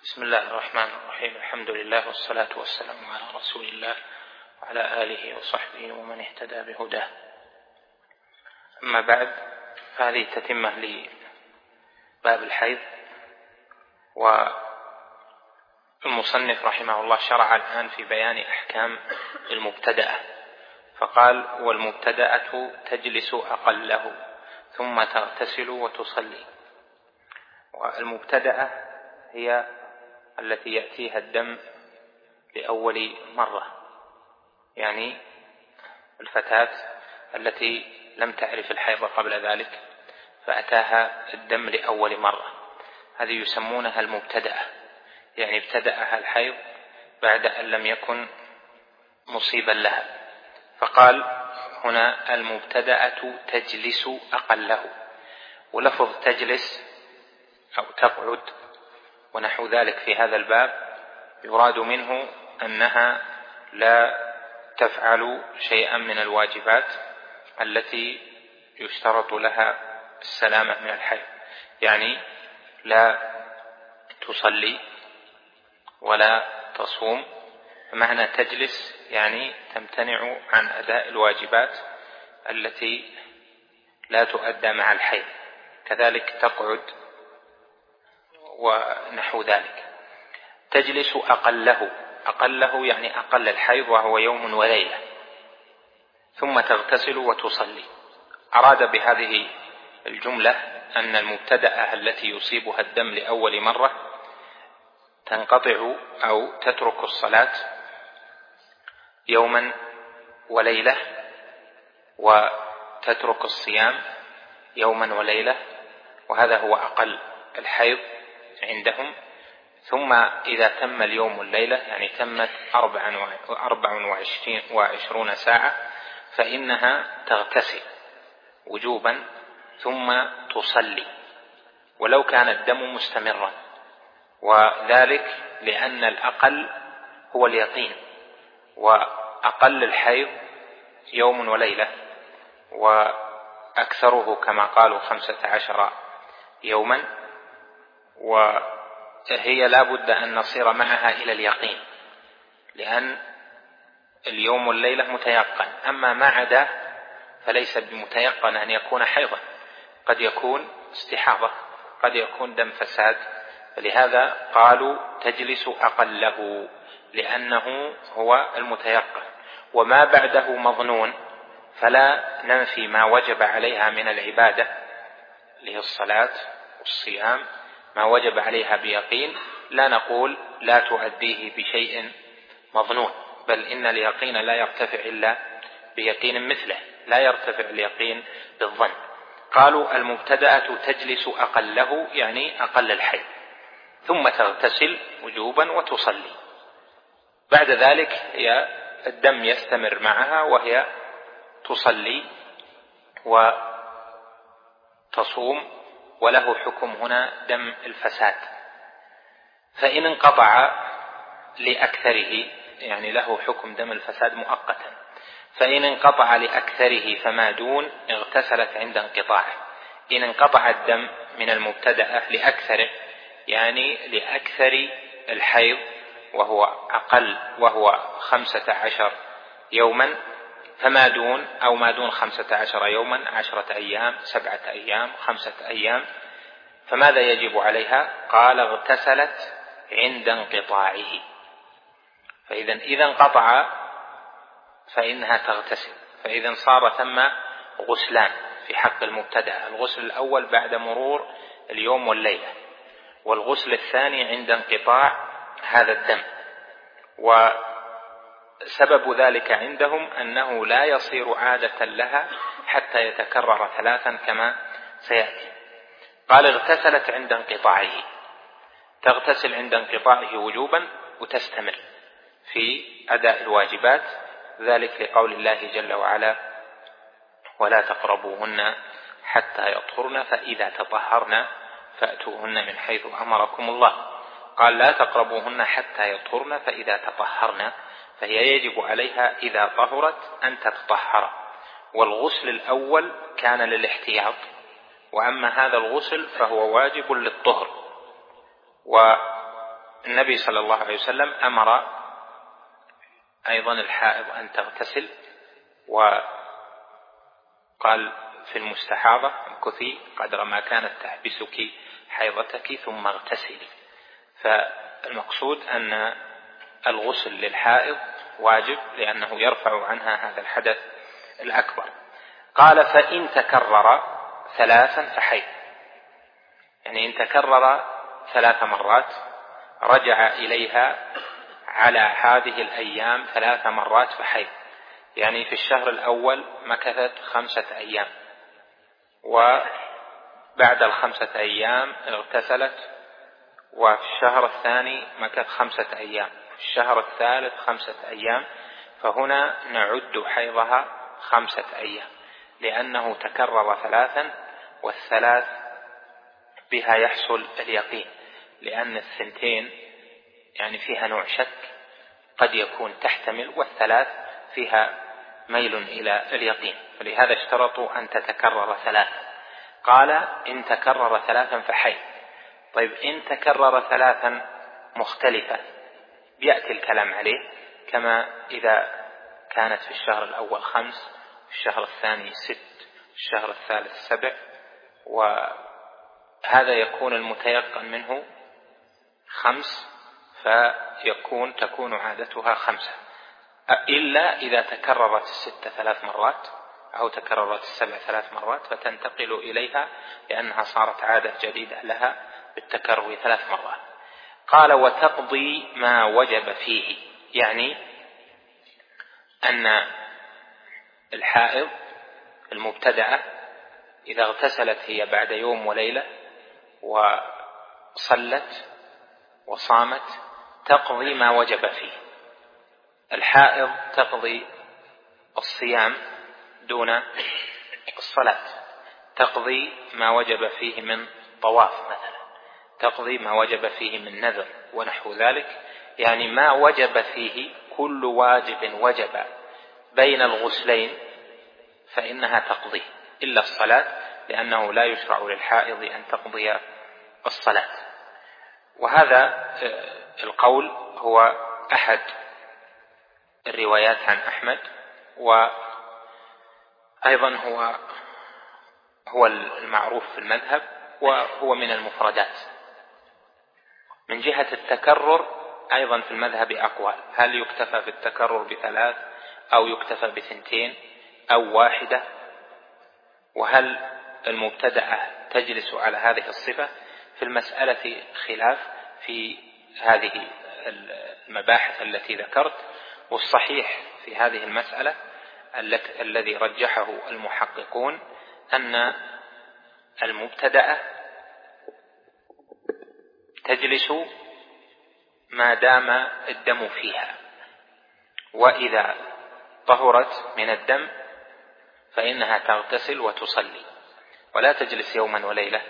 بسم الله الرحمن الرحيم. الحمد لله والصلاة والسلام على رسول الله وعلى آله وصحبه ومن اهتدى بهداه. أما بعد، فهذه تتمة لباب الحيض. والمصنف رحمه الله شرع الآن في بيان أحكام المبتدأة، فقال: والمبتدأة تجلس أقله ثم تغتسل وتصلي. والمبتدأة هي التي يأتيها الدم لأول مرة، يعني الفتاة التي لم تعرف الحيض قبل ذلك فأتاها الدم لأول مرة، هذه يسمونها المبتدأة، يعني ابتدأها الحيض بعد أن لم يكن مصيبا لها. فقال هنا: المبتدأة تجلس أقله. ولفظ تجلس أو تقعد ونحو ذلك في هذا الباب يراد منه أنها لا تفعل شيئا من الواجبات التي يشترط لها السلامة من الحيض، يعني لا تصلي ولا تصوم. فمعنى تجلس يعني تمتنع عن أداء الواجبات التي لا تؤدى مع الحيض، كذلك تقعد ونحو ذلك. تجلس أقله يعني أقل الحيض، وهو يوم وليلة، ثم تغتسل وتصلي. أراد بهذه الجملة أن المبتدأة التي يصيبها الدم لأول مرة تنقطع أو تترك الصلاة يوما وليلة، وتترك الصيام يوما وليلة، وهذا هو أقل الحيض عندهم. ثم إذا تم اليوم والليلة، يعني تمت 24 ساعة، فإنها تغتسل وجوبا ثم تصلي ولو كان الدم مستمرا، وذلك لأن الأقل هو اليقين، وأقل الحيض يوم وليلة، وأكثره كما قالوا 15 يوما، وهي لا بد أن نصير معها إلى اليقين، لأن اليوم والليلة متيقن، أما ما عدا فليس بمتيقن أن يكون حيضا، قد يكون استحاضة، قد يكون دم فساد. فلهذا قالوا تجلس أقله، لأنه هو المتيقن، وما بعده مظنون، فلا ننفي ما وجب عليها من العبادة اللي هي الصلاة والصيام، ما وجب عليها بيقين، لا نقول لا تؤديه بشيء مظنون، بل إن اليقين لا يرتفع إلا بيقين مثله، لا يرتفع اليقين بالظن. قالوا المبتدأة تجلس أقله يعني أقل الحيض، ثم تغتسل وجوبا وتصلي. بعد ذلك هي الدم يستمر معها، وهي تصلي وتصوم، وله حكم هنا دم الفساد. فإن انقطع لأكثره، يعني له حكم دم الفساد مؤقتا، فإن انقطع لأكثره فما دون اغتسلت عند انقطاعه. إن انقطع الدم من المبتدأة لأكثره، يعني لأكثر الحيض وهو أقل، وهو 15 يوما، فما دون أو ما دون 15 يوما، 10 أيام، 7 أيام، 5 أيام، فماذا يجب عليها؟ قال اغتسلت عند انقطاعه. فإذا انقطع فإنها تغتسل. فإذا صار ثم غسلان في حق المبتدأ: الغسل الأول بعد مرور اليوم والليلة، والغسل الثاني عند انقطاع هذا الدم. وسبب ذلك عندهم أنه لا يصير عادة لها حتى يتكرر 3 كما سيأتي. قال اغتسلت عند انقطاعه، تغتسل عند انقطاعه وجوبا وتستمر في أداء الواجبات، ذلك لقول الله جل وعلا: ولا تقربوهن حتى يطهرن فإذا تطهرن فأتوهن من حيث أمركم الله. قال لا تقربوهن حتى يطهرن فإذا تطهرن، فهي يجب عليها إذا طهرت أن تتطهر. والغسل الأول كان للاحتياط، وأما هذا الغسل فهو واجب للطهر. النبي صلى الله عليه وسلم أمر أيضا الحائض أن تغتسل، وقال في المستحاضة: امكثي قدر ما كانت تحبسك حيضتك ثم اغتسلي. فالمقصود أن الغسل للحائض واجب لأنه يرفع عنها هذا الحدث الأكبر. قال: فإن تكرر 3 فحيض، يعني إن تكرر 3 مرات رجع إليها على هذه الأيام 3 مرات فحيض. يعني في الشهر الأول مكثت 5 أيام، وبعد 5 أيام اغتسلت، وفي الشهر الثاني مكث 5 أيام، في الشهر الثالث 5 أيام، فهنا نعد حيضها 5 أيام، لأنه تكرر 3، والثلاث بها يحصل اليقين، لأن 2 يعني فيها نوع شك قد يكون تحتمل، والثلاث فيها ميل إلى اليقين، فلهذا اشترطوا أن تتكرر 3. قال: إن تكرر 3 فحيض. طيب إن تكرر 3 مختلفة يأتي الكلام عليه، كما إذا كانت في الشهر الأول 5، في الشهر الثاني 6، في الشهر الثالث 7، وهذا يكون المتيقن منه 5، تكون عادتها 5، إلا إذا تكررت 6 3 مرات أو تكررت 7 3 مرات فتنتقل إليها، لأنها صارت عادة جديدة لها بالتكرر 3 مرات. قال: وتقضي ما وجب فيه، يعني أن الحائض المبتدأة إذا اغتسلت هي بعد يوم وليلة وصلت وصامت تقضي ما وجب فيه. الحائض تقضي الصيام دون الصلاة، تقضي ما وجب فيه من طواف مثلا، تقضي ما وجب فيه من نذر ونحو ذلك، يعني ما وجب فيه كل واجب وجب بين الغسلين فإنها تقضي، إلا الصلاة، لأنه لا يشرع للحائض أن تقضي الصلاة. وهذا القول هو أحد الروايات عن أحمد، وأيضا هو المعروف في المذهب، وهو من المفردات. من جهة التكرر أيضا في المذهب أقوال: هل يكتفى بالتكرر ب3 أو يكتفى ب2 أو 1؟ وهل المبتدأة تجلس على هذه الصفة؟ في المسألة خلاف في هذه المباحث التي ذكرت، والصحيح في هذه المسألة الذي رجحه المحققون أن المبتدأة تجلس ما دام الدم فيها، وإذا طهرت من الدم فإنها تغتسل وتصلي ولا تجلس يوما وليلة.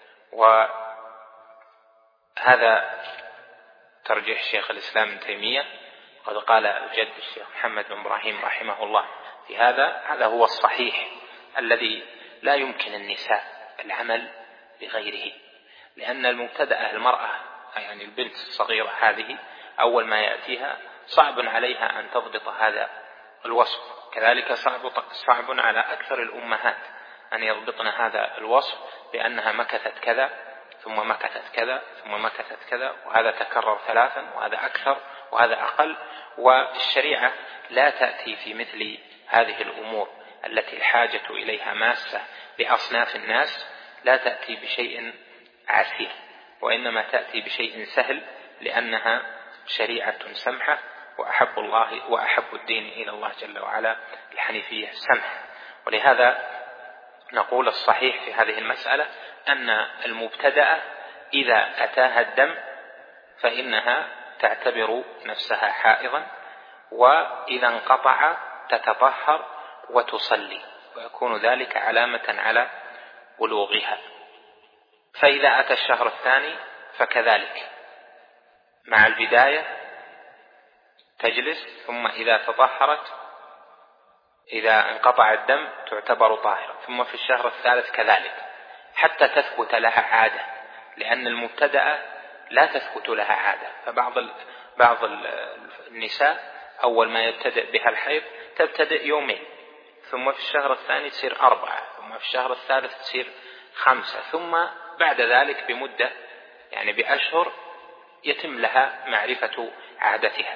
وهذا ترجيح شيخ الإسلام ابن تيمية، قد قال الجد الشيخ محمد بن إبراهيم رحمه الله في هذا هو الصحيح الذي لا يمكن النساء العمل بغيره، لأن المبتدأة المرأة يعني البنت الصغيرة هذه أول ما يأتيها صعب عليها أن تضبط هذا الوصف، كذلك صعب على أكثر الأمهات أن يضبطن هذا الوصف، لأنها مكثت كذا ثم مكثت كذا ثم مكثت كذا، وهذا تكرر 3 وهذا أكثر وهذا أقل. والشريعة لا تأتي في مثل هذه الأمور التي الحاجة إليها ماسة لأصناف الناس، لا تأتي بشيء عسير، وإنما تأتي بشيء سهل، لأنها شريعة سمحة، وأحب الله وأحب الدين إلى الله جل وعلا الحنيفية السمح. ولهذا نقول الصحيح في هذه المسألة أن المبتدأة إذا أتاها الدم فإنها تعتبر نفسها حائضا، وإذا انقطع تتطهر وتصلي، ويكون ذلك علامة على بلوغها. فإذا أتى الشهر الثاني فكذلك مع البداية تجلس، ثم إذا تطهرت إذا انقطع الدم تعتبر طاهرة، ثم في الشهر الثالث كذلك، حتى تثبت لها عادة، لأن المبتدأة لا تثبت لها عادة. بعض النساء أول ما يبتدئ بها الحيض تبتدئ يومين، ثم في الشهر الثاني تصير 4، ثم في الشهر الثالث تصير 5، ثم بعد ذلك بمدة يعني بأشهر يتم لها معرفة عادتها.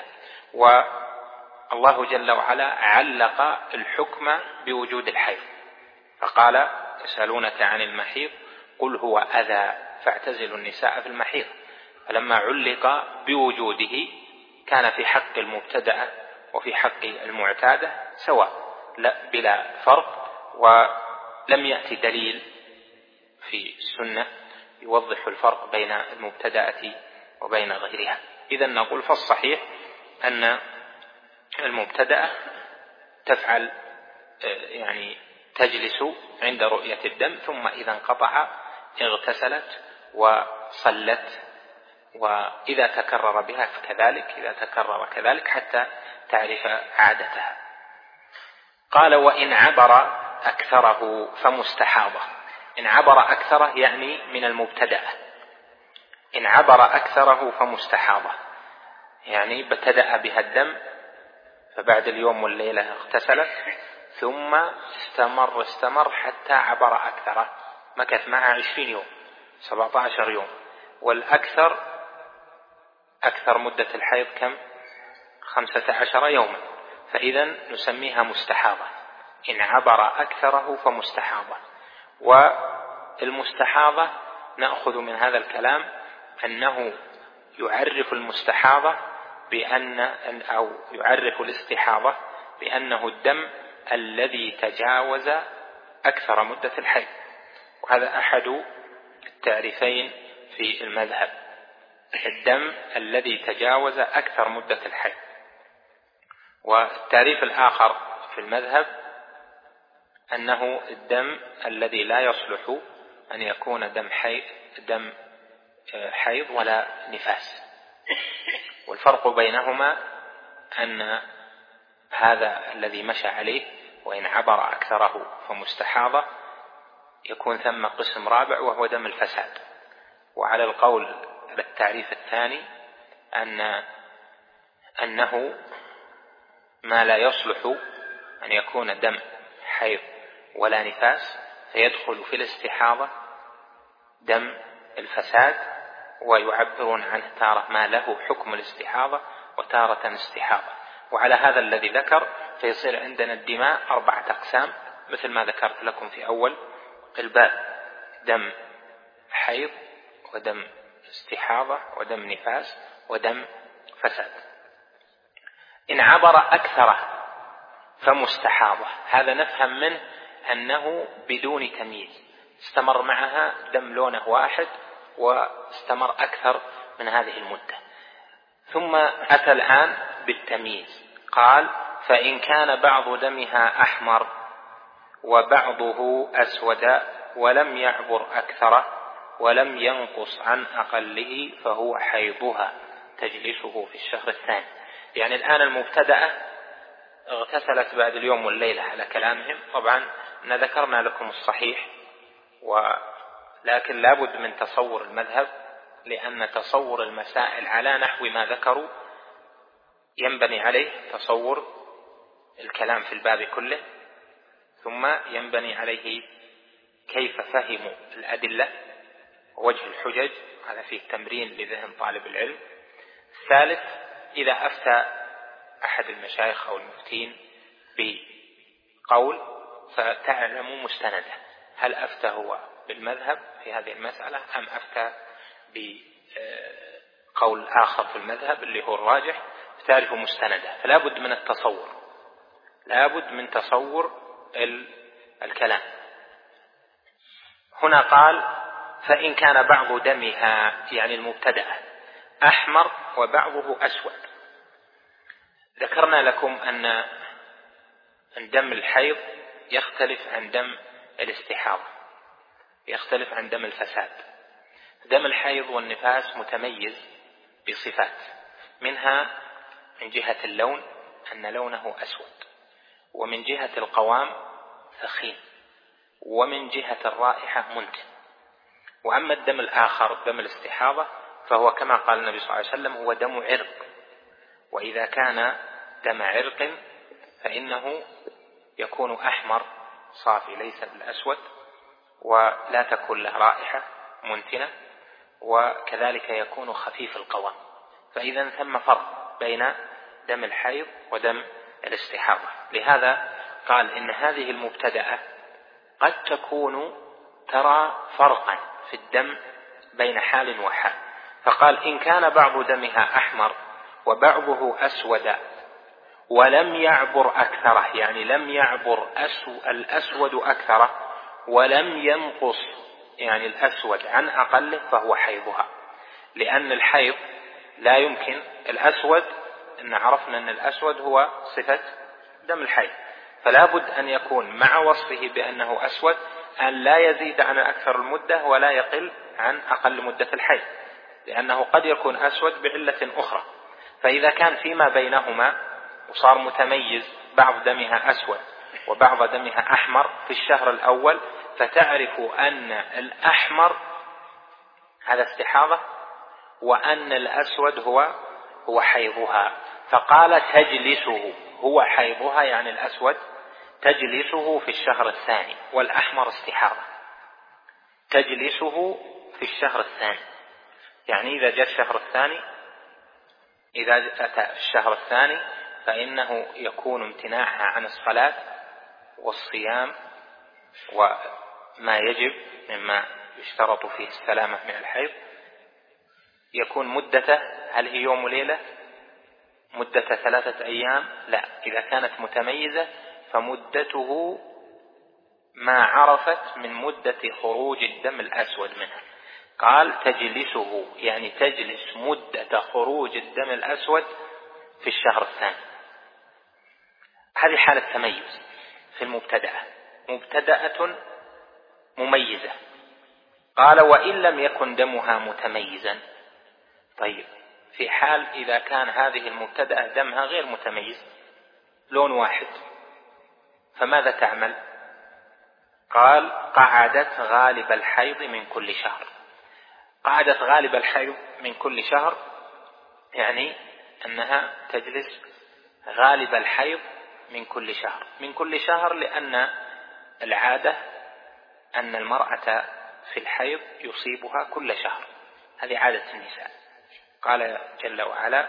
والله جل وعلا علق الحكم بوجود الحيض فقال: يسألونك عن المحيض قل هو أذى فاعتزلوا النساء في المحيض. فلما علق بوجوده كان في حق المبتدأ وفي حق المعتادة سواء بلا فرق، ولم يأتي دليل في السنة يوضح الفرق بين المبتدأة وبين غيرها. إذن نقول فالصحيح أن المبتدأة تفعل يعني تجلس عند رؤية الدم، ثم إذا انقطع اغتسلت وصلت، وإذا تكرر بها فكذلك، إذا تكرر كذلك حتى تعرف عادتها. قال: وإن عبر أكثره فمستحاضة. إن عبر أكثره يعني من المبتدأة. إن عبر أكثره فمستحاضة يعني ابتدأ بها الدم فبعد اليوم والليلة اغتسلت، ثم استمر حتى عبر أكثره، مكث معها 20 يوم 17 يوم، والأكثر أكثر مدة الحيض كم؟ 15 يوما، فإذا نسميها مستحاضة. إن عبر أكثره فمستحاضة. والمستحاضة نأخذ من هذا الكلام أنه يعرف المستحاضة أو يعرف الاستحاضة بأنه الدم الذي تجاوز أكثر مدة الحيض، وهذا أحد التعريفين في المذهب، الدم الذي تجاوز أكثر مدة الحيض. والتعريف الآخر في المذهب أنه الدم الذي لا يصلح أن يكون دم حيض ولا نفاس. والفرق بينهما أن هذا الذي مشى عليه وإن عبر أكثره فمستحاضة يكون ثم قسم رابع وهو دم الفساد. وعلى القول بالتعريف الثاني أنه ما لا يصلح أن يكون دم حيض ولا نفاس فيدخل في الاستحاضة دم الفساد، ويعبرون عنه تارة ما له حكم الاستحاضة وتارة استحاضة. وعلى هذا الذي ذكر فيصير عندنا الدماء 4 أقسام مثل ما ذكرت لكم في أول الباب: دم حيض ودم استحاضة ودم نفاس ودم فساد. إن عبر أكثره فمستحاضة، هذا نفهم منه أنه بدون تمييز، استمر معها دم لونه واحد واستمر أكثر من هذه المدة. ثم أتى الآن بالتمييز، قال: فإن كان بعض دمها أحمر وبعضه أسود ولم يعبر أكثره ولم ينقص عن أقله فهو حيضها تجلسه في الشهر الثاني. يعني الآن المبتدأة اغتسلت بعد اليوم والليلة على كلامهم، طبعا ذكرنا لكم الصحيح، لكن لابد من تصور المذهب، لأن تصور المسائل على نحو ما ذكروا ينبني عليه تصور الكلام في الباب كله، ثم ينبني عليه كيف فهموا الأدلة ووجه الحجج، هذا فيه تمرين لذهن طالب العلم. الثالث: إذا أفتى أحد المشايخ أو المفتين بقول فتعلم مستنده، هل أفتى هو بالمذهب في هذه المسألة أم أفتى بقول آخر في المذهب اللي هو الراجح، تعرف مستنده. فلا بد من التصور، لا بد من تصور الكلام. هنا قال: فإن كان بعض دمها يعني المبتدأة أحمر وبعضه أسود. ذكرنا لكم أن دم الحيض يختلف عن دم الاستحاضة، يختلف عن دم الفساد. دم الحيض والنفاس متميز بصفات، منها من جهة اللون أن لونه أسود، ومن جهة القوام ثخين، ومن جهة الرائحة منتن. وأما الدم الآخر دم الاستحاضة فهو كما قال النبي صلى الله عليه وسلم هو دم عرق، وإذا كان دم عرق فإنه يكون أحمر صافي ليس بالأسود، ولا تكون له رائحة منتنة، وكذلك يكون خفيف القوام. فإذا ثم فرق بين دم الحيض ودم الاستحاضة. لهذا قال إن هذه المبتدأة قد تكون ترى فرقا في الدم بين حال وحال، فقال إن كان بعض دمها أحمر وبعضه أسود ولم يعبر أكثره، يعني لم يعبر الأسود أكثره ولم ينقص يعني الأسود عن أقله، فهو حيضها. لأن الحيض لا يمكن الأسود، إن عرفنا أن الأسود هو صفة دم الحيض، فلا بد أن يكون مع وصفه بأنه أسود أن لا يزيد عن أكثر المدة ولا يقل عن أقل مدة الحيض، لأنه قد يكون أسود بعلة أخرى. فإذا كان فيما بينهما وصار متميز بعض دمها أسود وبعض دمها أحمر في الشهر الأول، فتعرف أن الأحمر هذا استحاضة وأن الأسود هو حيضها. فقال تجلسه هو حيضها، يعني الأسود تجلسه في الشهر الثاني، والأحمر استحاضة تجلسه في الشهر الثاني. يعني إذا جاء الشهر الثاني، إذا أتى الشهر الثاني فإنه يكون امتناعها عن الصلاة والصيام وما يجب مما يشترط فيه السلامة من الحيض. يكون مدته هل هي يوم وليلة؟ مدة 3 أيام؟ لا، إذا كانت متميزة فمدته ما عرفت من مدة خروج الدم الأسود منها. قال تجلسه يعني تجلس مدة خروج الدم الأسود في الشهر الثاني. هذه حالة تميز في المبتدأة، مبتدأة مميزة. قال وإن لم يكن دمها متميزا. طيب في حال إذا كان هذه المبتدأة دمها غير متميز لون واحد، فماذا تعمل؟ قال قعدت غالب الحيض من كل شهر. قعدت غالب الحيض من كل شهر يعني أنها تجلس غالب الحيض من كل شهر. من كل شهر لأن العادة أن المرأة في الحيض يصيبها كل شهر، هذه عادة النساء. قال جل وعلا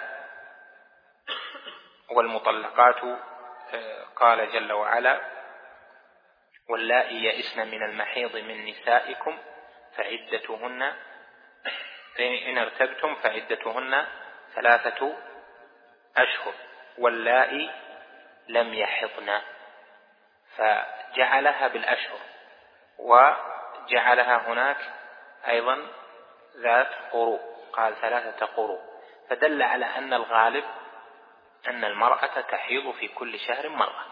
والمطلقات، قال جل وعلا واللائي يئسن من المحيض من نسائكم فعدتهن إن ارتبتم فعدتهن 3 أشهر واللائي لم يحضن، فجعلها بالأشهر، وجعلها هناك أيضا ذات قروء، قال 3 قروء، فدل على أن الغالب أن المرأة تحيض في كل شهر مرة،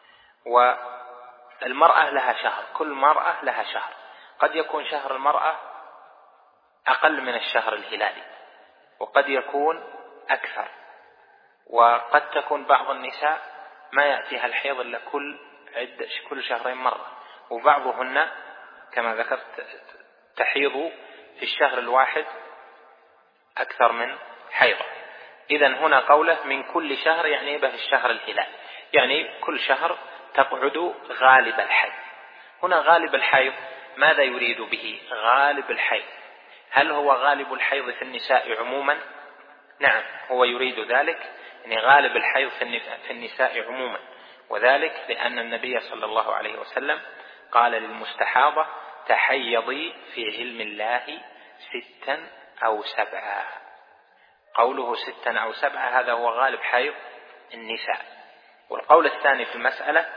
والمرأة لها شهر، كل مرأة لها شهر. قد يكون شهر المرأة أقل من الشهر الهلالي، وقد يكون أكثر، وقد تكون بعض النساء ما يأتيها الحيض إلا كل شهرين مرة، وبعضهن كما ذكرت تحيض في الشهر الواحد أكثر من حيضة. إذن هنا قوله من كل شهر يعني به الشهر الهلال، يعني كل شهر تقعد غالب الحيض. هنا غالب الحيض ماذا يريد به؟ غالب الحيض هل هو غالب الحيض في النساء عموما؟ نعم، هو يريد ذلك، يعني غالب الحيض في النساء عموما، وذلك لأن النبي صلى الله عليه وسلم قال للمستحاضة تحيضي في علم الله 6 أو 7. قوله 6 أو 7 هذا هو غالب حيض النساء. والقول الثاني في المسألة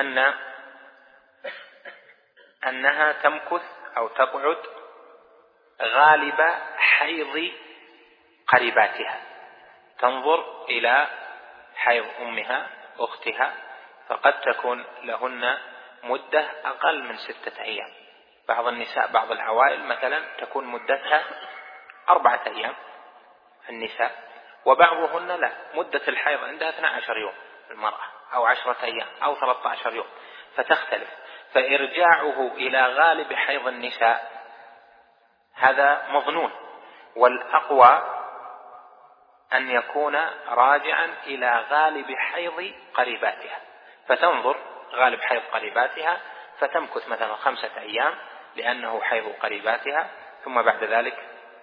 أنها تمكث أو تقعد غالب حيض قريباتها، تنظر إلى حيض أمها أختها، فقد تكون لهن مدة أقل من 6 أيام. بعض النساء بعض العوائل مثلا تكون مدتها 4 أيام النساء، وبعضهن لا، مدة الحيض عندها 12 يوم المرأة، أو 10 أيام أو 13 يوم، فتختلف. فإرجاعه إلى غالب حيض النساء هذا مظنون، والأقوى أن يكون راجعا إلى غالب حيض قريباتها، فتنظر غالب حيض قريباتها فتمكث مثلا 5 أيام لأنه حيض قريباتها، ثم بعد ذلك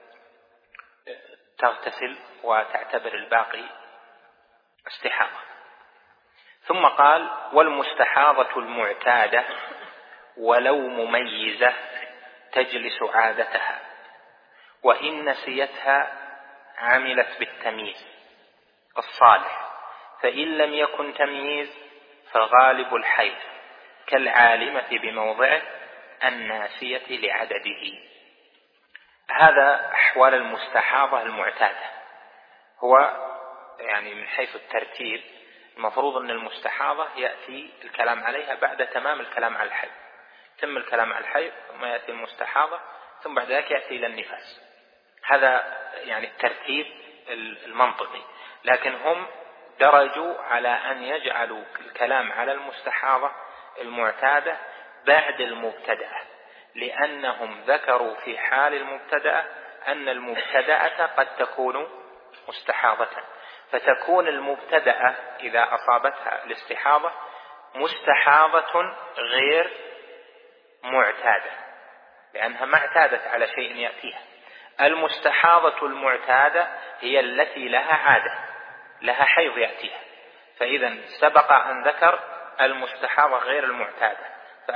تغتسل وتعتبر الباقي استحاضة. ثم قال: والمستحاضة المعتادة ولو مميزة تجلس عادتها، وإن نسيتها عملت بالتمييز الصالح، فإن لم يكن تمييز فغالب الحيض كالعالمة بموضعه الناسية لعدده. هذا أحوال المستحاضة المعتادة. هو يعني من حيث الترتيب المفروض أن المستحاضة يأتي الكلام عليها بعد تمام الكلام على الحيض، ثم الكلام على الحيض ثم يأتي المستحاضة، ثم بعد ذلك يأتي إلى النفاس. هذا يعني الترتيب المنطقي، لكن هم درجوا على أن يجعلوا الكلام على المستحاضة المعتادة بعد المبتدأة، لأنهم ذكروا في حال المبتدأة أن المبتدأة قد تكون مستحاضة، فتكون المبتدأة إذا أصابتها الاستحاضة مستحاضة غير معتادة، لأنها ما اعتادت على شيء يأتيها. المستحاضة المعتادة هي التي لها عادة، لها حيض يأتيها، فإذا سبق أن ذكر المستحاضة غير المعتادة،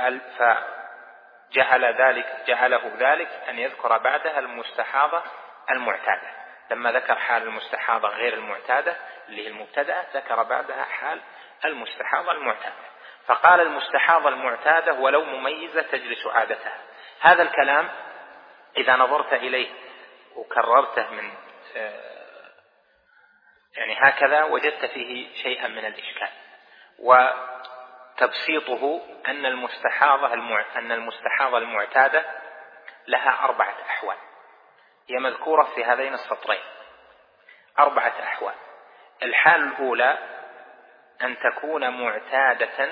جعله ذلك أن يذكر بعدها المستحاضة المعتادة. لما ذكر حال المستحاضة غير المعتادة اللي هي المبتدأة، ذكر بعدها حال المستحاضة المعتادة، فقال: المستحاضة المعتادة ولو مميزة تجلس عادتها. هذا الكلام إذا نظرت إليه وكررته من يعني هكذا وجدت فيه شيئا من الإشكال. وتبسيطه أن المستحاضة المعتادة لها 4 أحوال، هي مذكورة في هذين السطرين 4 أحوال. الحال الأولى أن تكون معتادة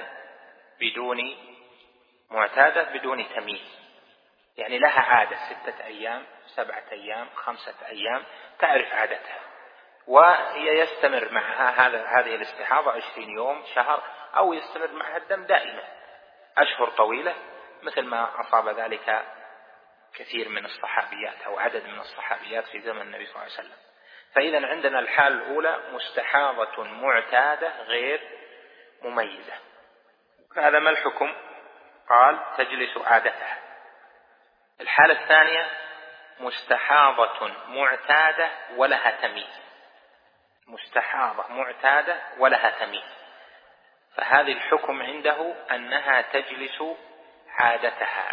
بدون تمييز، يعني لها عادة 6 أيام 7 أيام 5 أيام تعرف عادتها، وهي يستمر معها هذه الاستحاضة 20 يوم شهر، أو يستمر معها الدم دائما أشهر طويلة، مثل ما أصاب ذلك كثير من الصحابيات أو عدد من الصحابيات في زمن النبي صلى الله عليه وسلم. فإذا عندنا الحالة الأولى مستحاضة معتادة غير مميزة. هذا ما الحكم؟ قال: تجلس عادتها. الحالة الثانية مستحاضة معتادة ولها تمييز، مستحاضة معتادة ولها تمييز، فهذه الحكم عنده أنها تجلس عادتها.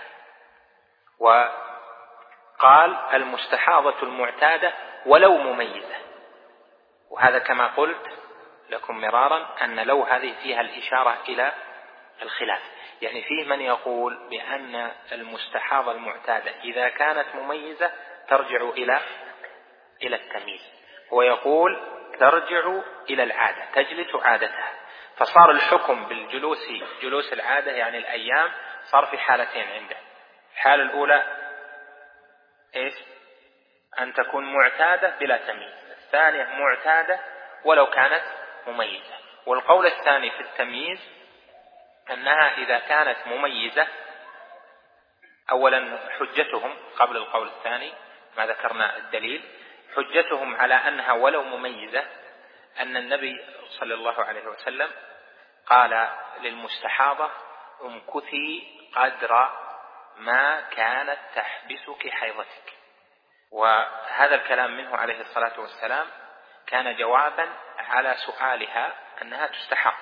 وقال: المستحاضة المعتادة ولو مميزة، وهذا كما قلت لكم مرارا أن لو هذه فيها الإشارة إلى الخلاف، يعني فيه من يقول بأن المستحاضة المعتادة إذا كانت مميزة ترجع إلى التمييز، ويقول ترجع إلى العادة تجلس عادتها. فصار الحكم جلوس العادة يعني الأيام صار في حالتين عنده. الحالة الأولى إيش؟ أن تكون معتادة بلا تمييز. الثانية معتادة ولو كانت مميزة. والقول الثاني في التمييز أنها إذا كانت مميزة، أولا حجتهم قبل القول الثاني ما ذكرنا الدليل، حجتهم على أنها ولو مميزة أن النبي صلى الله عليه وسلم قال للمستحاضة: امكثي قدر ما كانت تحبسك حيضتك. وهذا الكلام منه عليه الصلاة والسلام كان جوابا على سؤالها أنها تستحاض،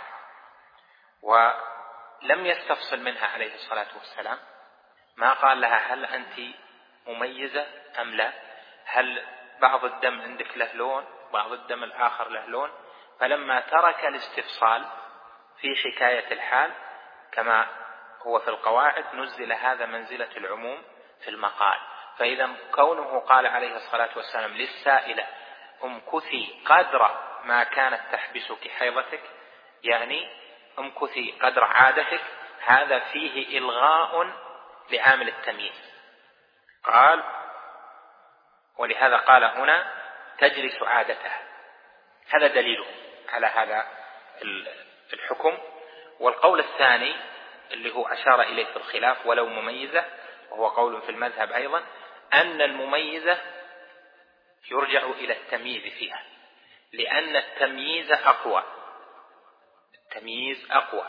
ولم يستفصل منها عليه الصلاة والسلام، ما قال لها هل أنت مميزة أم لا، هل بعض الدم عندك له لون بعض الدم الآخر له لون. فلما ترك الاستفصال في حكاية الحال كما هو في القواعد نزل هذا منزلة العموم في المقال. فإذا كونه قال عليه الصلاة والسلام للسائلة: امكثي قدر ما كانت تحبسك حيضتك، يعني امكثي قدر عادتك، هذا فيه إلغاء لعامل التمييز. قال: ولهذا قال هنا تجلس عادتها. هذا دليله على هذا الحكم. والقول الثاني اللي هو أشار إليه في الخلاف ولو مميزة، وهو قول في المذهب أيضا، أن المميزة يرجع إلى التمييز فيها، لأن التمييز أقوى. التمييز أقوى،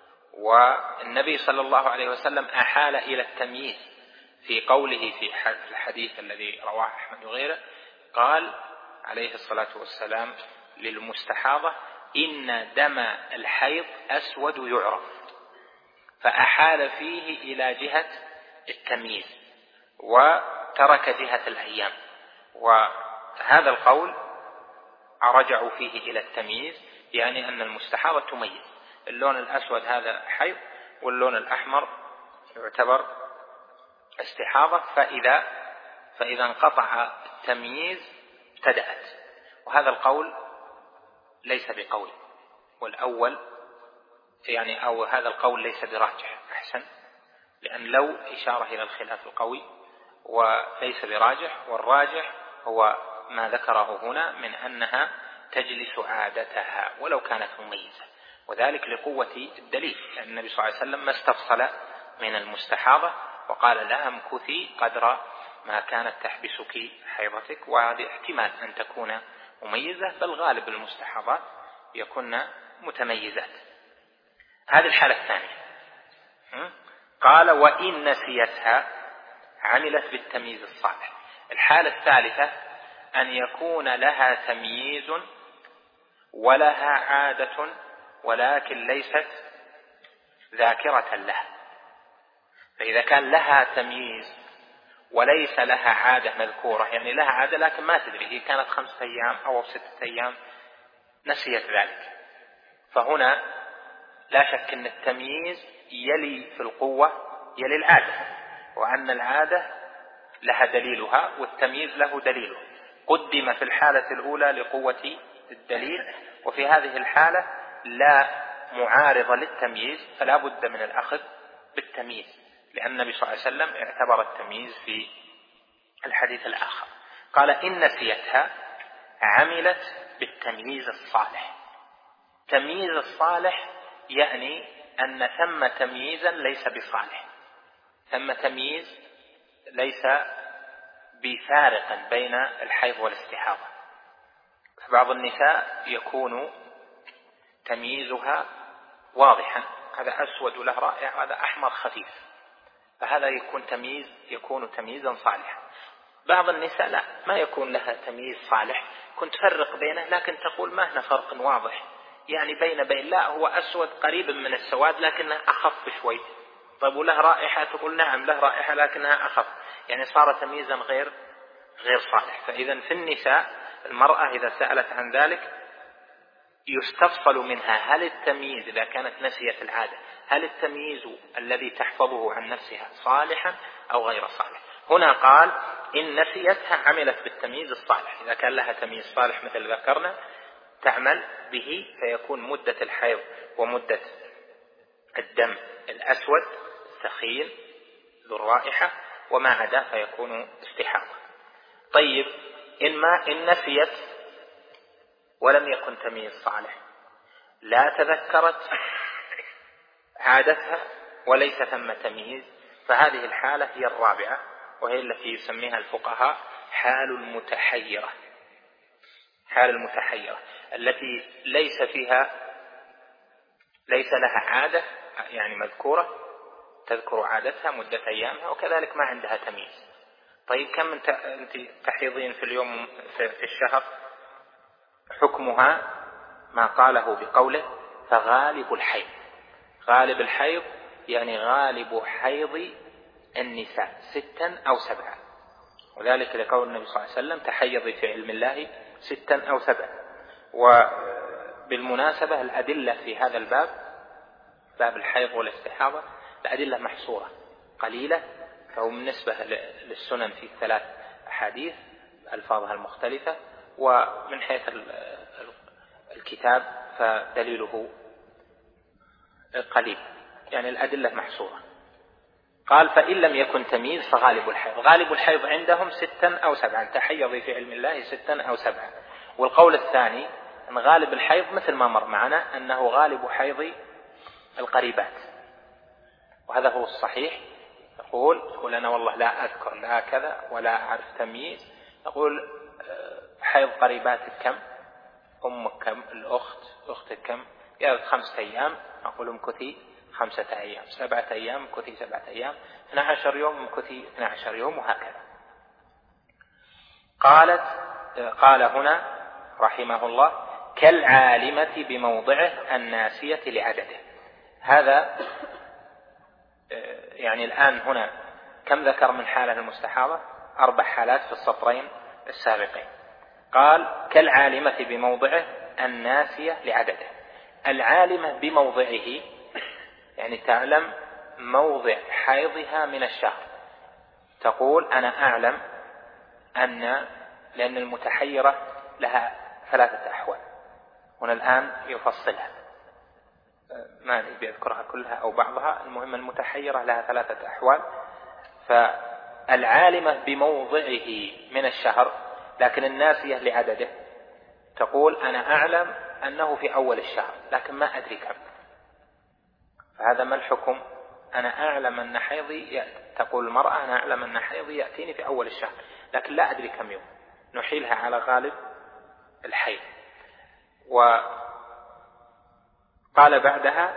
والنبي صلى الله عليه وسلم أحال إلى التمييز في قوله في الحديث الذي رواه أحمد وغيره، قال عليه الصلاة والسلام للمستحاضة: إن دم الحيض أسود يعرف، فأحال فيه إلى جهة التمييز وترك جهة الأيام. وهذا القول رجعوا فيه إلى التمييز، يعني أن المستحاضة تميز اللون الأسود هذا حيض واللون الأحمر يعتبر استحاضة، فإذا انقطع التمييز ابتدأت. وهذا القول ليس بقول، والأول يعني أو هذا القول ليس براجح أحسن، لأن لو إشارة إلى الخلاف القوي وليس براجح، والراجح هو ما ذكره هنا من أنها تجلس عادتها ولو كانت مميزة، وذلك لقوة الدليل، لأن النبي صلى الله عليه وسلم ما استفصل من المستحاضة وقال لها امكثي قدر ما كانت تحبسك حيضتك، وهذا احتمال أن تكون مميزة، بل غالب المستحاضات يكون متميزات. هذه الحالة الثانية. قال: وإن نسيتها عملت بالتمييز الصالح. الحالة الثالثة أن يكون لها تمييز ولها عادة ولكن ليست ذاكرة لها. فإذا كان لها تمييز وليس لها عادة مذكورة، يعني لها عادة لكن ما تدري هي كانت 5 أيام أو 6 أيام، نسيت ذلك، فهنا لا شك أن التمييز يلي في القوة يلي العادة، وأن العادة لها دليلها والتمييز له دليله، قدم في الحالة الأولى لقوة الدليل، وفي هذه الحالة لا معارض للتمييز، فلا بد من الأخذ بالتمييز، لأن النبي صلى الله عليه وسلم اعتبر التمييز في الحديث الآخر. قال: إن نسيتها عملت بالتمييز الصالح. تمييز الصالح يعني أن ثم تمييزا ليس بصالح، ثم تمييز ليس بفارق بين الحيض والاستحاضة. فبعض النساء يكون تمييزها واضحا، هذا أسود وله رائع وهذا أحمر خفيف، فهذا يكون تمييزا صالحا. بعض النساء لا، ما يكون لها تمييز صالح، كنت تفرق بينه لكن تقول ما هنا فرق واضح، يعني بين لا هو أسود قريب من السواد لكنه أخف شوي. طيب وله رائحة، تقول نعم له رائحة لكنها أخف، يعني صار تمييزا غير صالح. فإذا في النساء المرأة إذا سألت عن ذلك يستفصل منها هل التمييز إذا كانت نسيت العادة هل التمييز الذي تحفظه عن نفسها صالحا أو غير صالح. هنا قال: إن نسيتها عملت بالتمييز الصالح. إذا كان لها تمييز صالح مثل ذكرنا تعمل به، فيكون مدة الحيض ومدة الدم الأسود ثخين ذو الرائحة، وما عدا فيكون استحاضة. طيب إن نسيت ولم يكن تمييز صالح، لا تذكرت عادتها وليس ثم تمييز، فهذه الحالة هي الرابعة، وهي التي يسميها الفقهاء حال المتحيرة. حال المتحيرة التي ليس لها عادة يعني مذكورة تذكر عادتها مدة أيامها، وكذلك ما عندها تمييز. طيب كم أنت تحيضين في اليوم في الشهر؟ حكمها ما قاله بقوله: فغالب الحيض. غالب الحيض يعني غالب حيض النساء 6 أو 7، وذلك لقول النبي صلى الله عليه وسلم: تحيضي في علم الله 6 أو 7. وبالمناسبة الأدلة في هذا الباب، باب الحيض والاستحاضة، الأدلة محصورة قليلة، فهو بالنسبة للسنن في 3 أحاديث ألفاظها المختلفة، ومن حيث الكتاب فدليله قليل، يعني الأدلة محصورة. قال فإن لم يكن تمييز فغالب الحيض. غالب الحيض عندهم 6 أو 7، تحيضي في علم الله 6 أو 7. والقول الثاني أن غالب الحيض مثل ما مر معنا أنه غالب حيض القريبات، وهذا هو الصحيح. يقول أنا والله لا أذكر لا كذا ولا أعرف تمييز. يقول حيض قريباتك كم؟ أمك كم؟ الأخت أختك كم؟ قالت 5 أيام، أقول امكثي 5 أيام. 7 أيام امكثي 7 أيام. 12 يوم امكثي 12 يوم، وهكذا. قال هنا رحمه الله كالعالمة بموضعه الناسية لعدده. هذا يعني الآن هنا كم ذكر من حالة المستحاضة؟ 4 حالات في السطرين السابقين. قال كالعالمة بموضعه الناسية لعدده. العالمة بموضعه يعني تعلم موضع حيضها من الشهر، تقول أنا أعلم لأن المتحيرة لها 3 أحوال. هنا الآن يفصلها، ما بيذكرها كلها أو بعضها، المهم المتحيرة لها 3 أحوال. فالعالمة بموضعه من الشهر لكن الناسية لعدده تقول أنا أعلم أنه في أول الشهر لكن ما أدري كم. فهذا ما الحكم؟ أنا أعلم أن حيضي تقول المرأة أنا أعلم أن حيضي يأتيني في أول الشهر لكن لا أدري كم يوم، نحيلها على غالب الحيض. وقال بعدها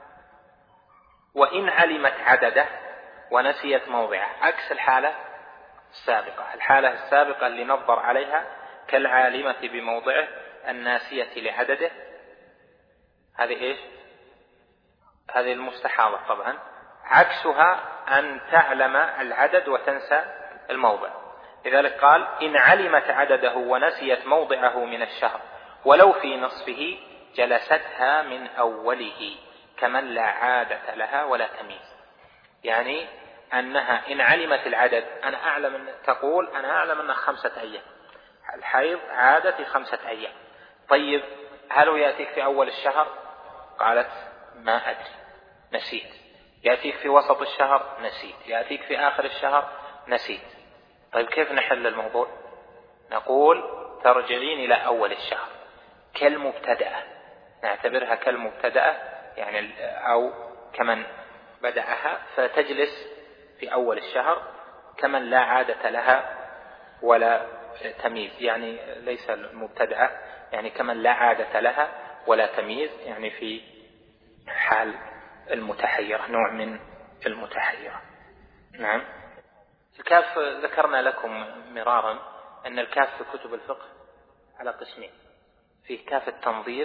وإن علمت عدده ونسيت موضعه، عكس الحالة السابقة. الحالة السابقة اللي نظر عليها كالعالمة بموضعه الناسية لعدده، هذه إيش؟ هذه المستحاضة طبعا. عكسها أن تعلم العدد وتنسى الموضع. لذلك قال إن علمت عدده ونسيت موضعه من الشهر ولو في نصفه جلستها من أوله كمن لا عادة لها ولا تمييز. يعني أنها إن علمت العدد أنا أعلم تقول أنا أعلم أنها 5 أيام، الحيض عادة 5 أيام. طيب هل هو يأتيك في أول الشهر؟ قالت ما أدري نسيت. يأتيك في وسط الشهر؟ نسيت. يأتيك في آخر الشهر؟ نسيت. طيب كيف نحل الموضوع؟ نقول ترجعين إلى أول الشهر كالمبتدأة، نعتبرها كالمبتدأة يعني أو كمن بدأها، فتجلس في أول الشهر كمن لا عادة لها ولا تمييز، يعني ليس المبتدأة، يعني كمن لا عادة لها ولا تمييز، يعني في حال المتحيرة، نوع من المتحيرة. نعم. الكاف ذكرنا لكم مرارا أن الكاف في كتب الفقه على قسمين، فيه كاف التنظير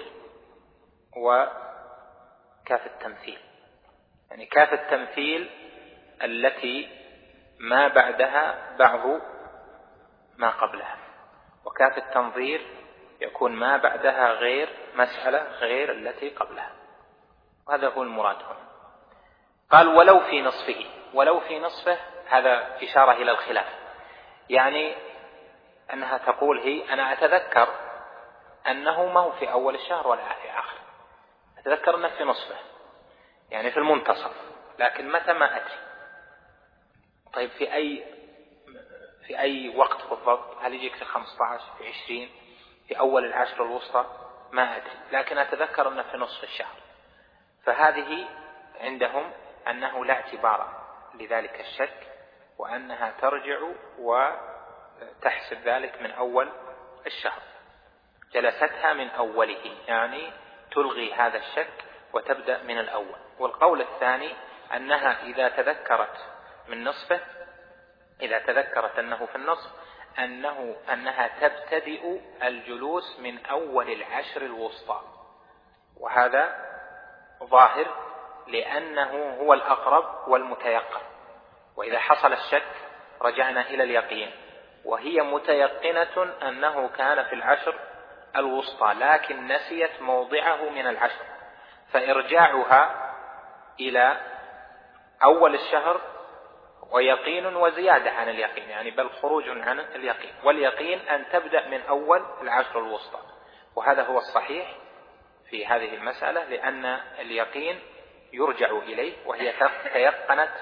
وكاف التمثيل. يعني كاف التمثيل التي ما بعدها بعض ما قبلها، وكاف التنظير يكون ما بعدها غير مسألة غير التي قبلها، وهذا هو المراد هنا. قال ولو في نصفه. ولو في نصفه هذا إشارة إلى الخلاف، يعني أنها تقول هي أنا أتذكر أنه ما هو في أول الشهر ولا في آخر، أتذكر أنه في نصفه يعني في المنتصف، لكن متى ما أدري. طيب في أي وقت بالضبط؟ هل يجيك في 15 في 20 في أول العشر الوسطى؟ ما أدري، لكن أتذكر أنه في نصف الشهر. فهذه عندهم أنه لا اعتبار لذلك الشك، وأنها ترجع وتحسب ذلك من أول الشهر. جلستها من أوله يعني تلغي هذا الشك وتبدأ من الأول. والقول الثاني أنها إذا تذكرت من نصفه، إذا تذكرت أنه في النصف أنها تبتدئ الجلوس من أول العشر الوسطى، وهذا ظاهر لأنه هو الأقرب والمتيقن. وإذا حصل الشك رجعنا إلى اليقين، وهي متيقنة أنه كان في العشر الوسطى لكن نسيت موضعه من العشر، فإرجاعها إلى أول الشهر ويقين وزيادة عن اليقين، يعني بل خروج عن اليقين، واليقين أن تبدأ من أول العشر الوسطى. وهذا هو الصحيح في هذه المسألة، لأن اليقين يرجع إليه، وهي تيقنت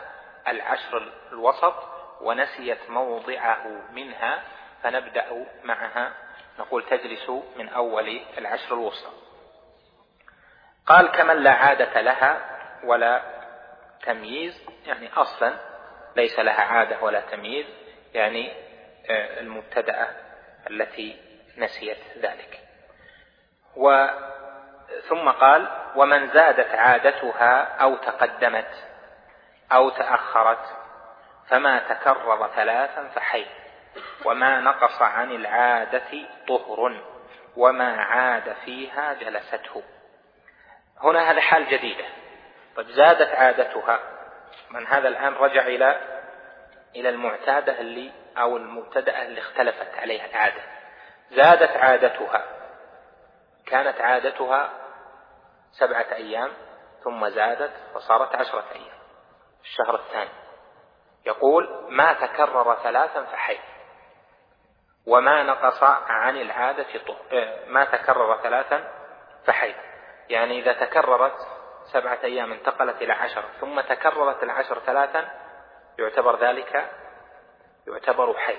العشر الوسط ونسيت موضعه منها فنبدأ معها، نقول تجلس من أول العشر الوسطى. قال كمن لا عادة لها ولا تمييز، يعني أصلا ليس لها عادة ولا تمييز، يعني المبتدأة التي نسيت ذلك. ثم قال ومن زادت عادتها أو تقدمت أو تأخرت فما تكرر ثلاثا فحيض، وما نقص عن العادة طهر، وما عاد فيها جلسته. هنا هذا حال جديدة. طيب زادت عادتها، من هذا الآن رجع إلى المعتادة أو المبتدأة اللي اختلفت عليها العادة. زادت عادتها، كانت عادتها 7 أيام ثم زادت فصارت 10 أيام الشهر الثاني. يقول ما تكرر ثلاثا فحيض، وما نقص عن العادة ما تكرر ثلاثا فحيض، يعني إذا تكررت 7 أيام انتقلت إلى 10 ثم تكررت 10 ثلاثا يعتبر حيض.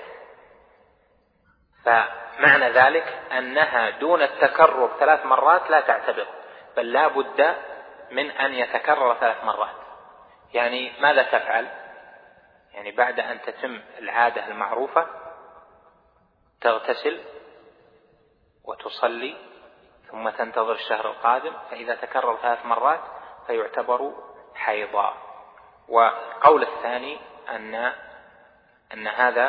فمعنى ذلك أنها دون التكرر 3 مرات لا تعتبر، بل لا بد من أن يتكرر 3 مرات. يعني ماذا تفعل؟ يعني بعد أن تتم العادة المعروفة تغتسل وتصلي ثم تنتظر الشهر القادم، فإذا تكرر 3 مرات فيعتبر حيضا. وقول الثاني أن هذا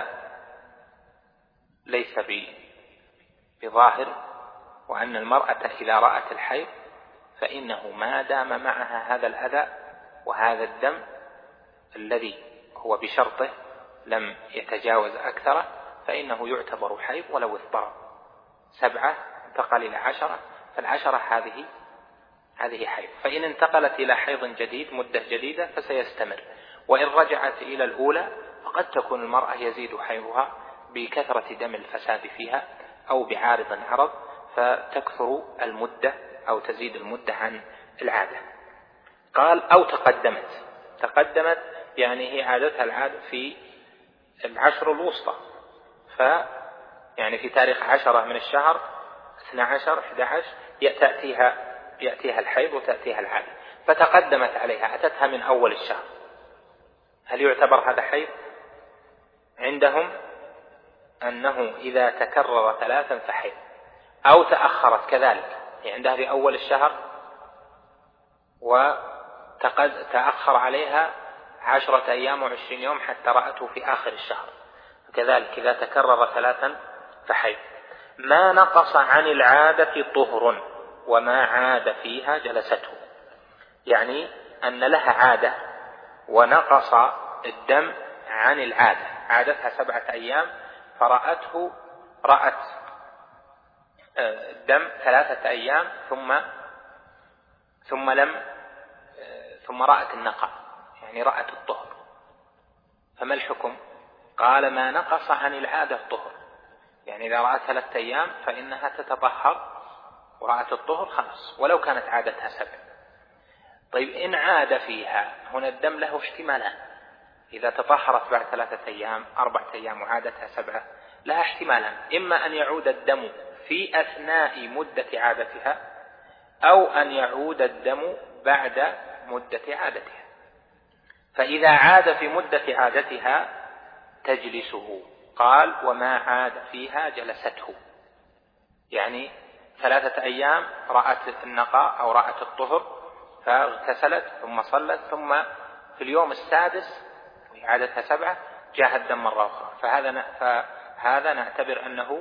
ليس بظاهر، وأن المرأة إذا رأت الحيض فإنه ما دام معها هذا الأذى وهذا الدم الذي هو بشرطه لم يتجاوز أكثره فإنه يعتبر حيض ولو اضطرب. 7 انتقل إلى 10، فال10 هذه حيض. فإن انتقلت إلى حيض جديد مدة جديدة فسيستمر، وإن رجعت إلى الأولى فقد تكون المرأة يزيد حيضها بكثرة دم الفساد فيها أو بعارض عرض فتكثر المدة أو تزيد المدة عن العادة. قال أو تقدمت يعني هي عادتها العادة في 10 الوسطى، يعني في تاريخ 10 من الشهر 12 11 يأتيها الحيض وتأتيها العادة، فتقدمت عليها أتتها من أول الشهر، هل يعتبر هذا حيض؟ عندهم أنه إذا تكرر 3 فحيض. أو تأخرت كذلك، عندها في أول الشهر وتأخر عليها 10 أيام و20 يوم حتى رأته في آخر الشهر، كذلك إذا تكرر 3 فحيض. ما نقص عن العادة طهر، وما عاد فيها جلسته، يعني أن لها عادة ونقص الدم عن العادة، عادتها 7 أيام رأت الدم 3 أيام ثم رأت النقاء، يعني رأت الطهر، فما الحكم؟ قال ما نقص عن العادة طهر، يعني إذا رأت 3 أيام فإنها تتطهر ورأت الطهر خلاص ولو كانت عادتها 7. طيب إن عاد فيها، هنا الدم له احتمالان، إذا تطهرت بعد 3 أيام 4 أيام وعادتها 7 لها احتمالان، إما أن يعود الدم في أثناء مدة عادتها أو أن يعود الدم بعد مدة عادتها. فإذا عاد في مدة عادتها تجلسه، قال وما عاد فيها جلسته، يعني 3 أيام رأت النقاء أو رأت الطهر فاغتسلت ثم صلت، ثم في اليوم السادس وعادتها 7 جاء الدم مرة أخرى، فهذا نعتبر أنه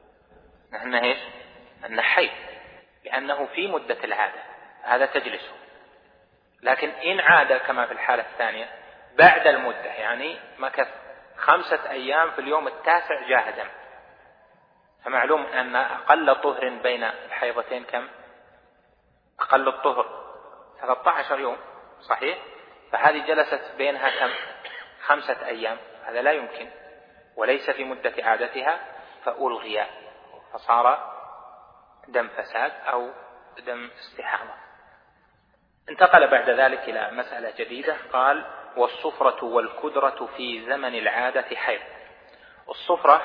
حيض، لأنه في مدة العادة، هذا تجلسه. لكن إن عاد كما في الحالة الثانية بعد المدة، يعني مكث 5 أيام في اليوم التاسع جاء دم، فمعلوم أن أقل طهر بين الحيضتين كم؟ أقل الطهر 13 يوم، صحيح؟ فهذه جلست بينها كم؟ 5 أيام، هذا لا يمكن، وليس في مدة عادتها، فألغي فصار دم فساد أو دم استحاضة. انتقل بعد ذلك إلى مسألة جديدة، قال والصفرة والكدرة في زمن العادة حيض. الصفرة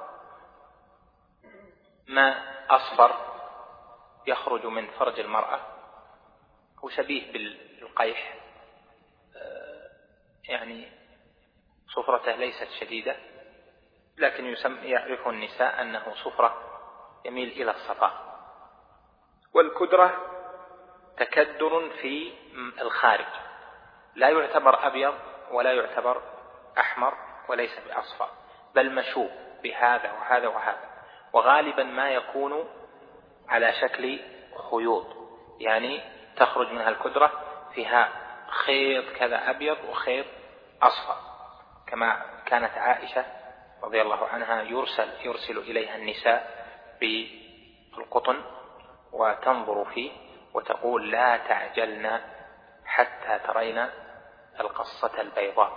ما أصفر يخرج من فرج المرأة، هو شبيه بالقيح، يعني صفرته ليست شديدة، لكن يعرف النساء أنه صفرة يميل إلى الصفاء. والكدرة تكدر في الخارج، لا يعتبر أبيض ولا يعتبر أحمر وليس بأصفر، بل مشوب بهذا وهذا وهذا، وغالبا ما يكون على شكل خيوط، يعني تخرج منها الكدرة فيها خيط كذا أبيض وخيط أصفر، كما كانت عائشة رضي الله عنها يرسل إليها النساء بالقطن وتنظر فيه وتقول: لا تعجلن حتى ترين القصة البيضاء.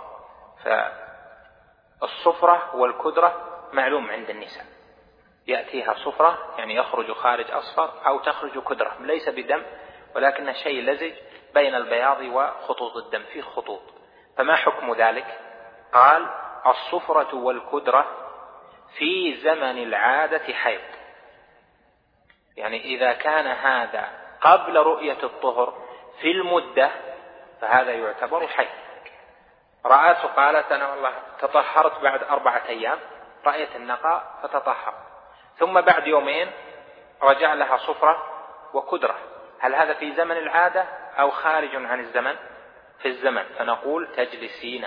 فالصفرة والكدرة معلوم عند النساء، يأتيها صفرة يعني يخرج خارج أصفر، أو تخرج كدرة ليس بدم ولكن شيء لزج بين البياض وخطوط الدم، فيه خطوط. فما حكم ذلك؟ قال: الصفرة والكدرة في زمن العادة حيض، يعني إذا كان هذا قبل رؤية الطهر في المدة فهذا يعتبر حيض. رأت وقالت: أنا والله تطهرت بعد 4 أيام، رأيت النقاء فتطهر، ثم بعد يومين رجع لها صفرة وكدرة، هل هذا في زمن العادة أو خارج عن الزمن؟ في الزمن، فنقول: تجلسين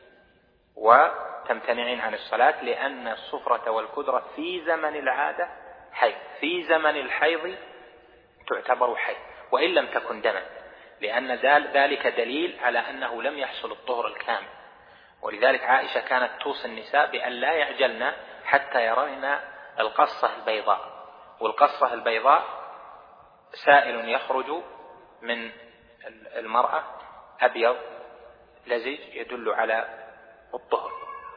وتمتنعين عن الصلاة، لأن الصفرة والكدرة في زمن العادة حيض، في زمن الحيض تعتبر حيض وإن لم تكن دما، لأن ذلك دليل على أنه لم يحصل الطهر الكامل. ولذلك عائشة كانت توصي النساء بأن لا يعجلن حتى يرين القصة البيضاء، والقصة البيضاء سائل يخرج من المرأة أبيض لزج يدل على الطهر.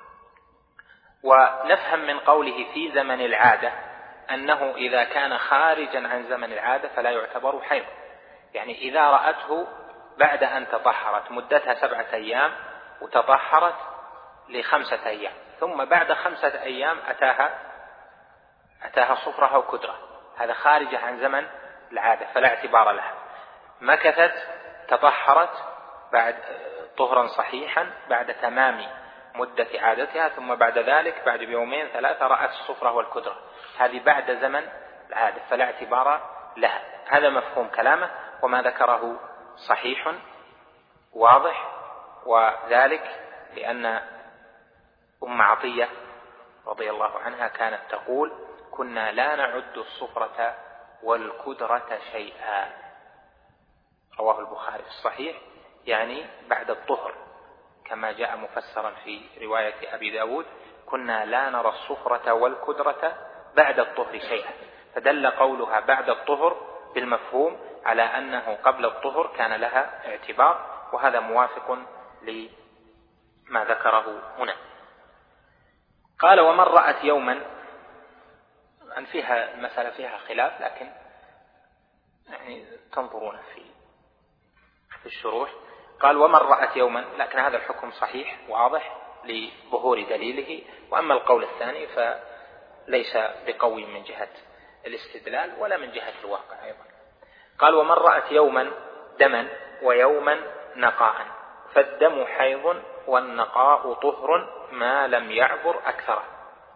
ونفهم من قوله في زمن العادة أنه إذا كان خارجا عن زمن العادة فلا يعتبر حيض، يعني إذا رأته بعد أن تطهرت مدتها 7 أيام وتطهرت ل5 أيام، ثم بعد 5 أيام أتاها صفرة أو كدرة، هذا خارج عن زمن العادة فلا اعتبار لها. مكثت تطهرت بعد طهرا صحيحا بعد تمام مدة عادتها، ثم بعد ذلك بعد 2 3 رأت الصفرة والكدرة، هذه بعد زمن العادة فلا اعتبار لها. هذا مفهوم كلامه، وما ذكره صحيح واضح، وذلك لأن أم عطية رضي الله عنها كانت تقول: كنا لا نعد الصفرة والكدرة شيئا، رواه البخاري في الصحيح، يعني بعد الطهر، كما جاء مفسرا في رواية أبي داود: كنا لا نرى الصفرة والكدرة بعد الطهر شيئا، فدل قولها بعد الطهر بالمفهوم على أنه قبل الطهر كان لها اعتبار، وهذا موافق لما ذكره هنا. قال: ومن رأت يوما، أن فيها المسألة فيها خلاف، لكن يعني تنظرون في الشروح. قال: ومن رأت يوما، لكن هذا الحكم صحيح واضح لظهور دليله، وأما القول الثاني فليس بقوي من جهة الاستدلال ولا من جهة الواقع أيضا. قال: ومن رأت يوما دما ويوما نقاء فالدم حيض والنقاء طهر ما لم يعبر أكثره.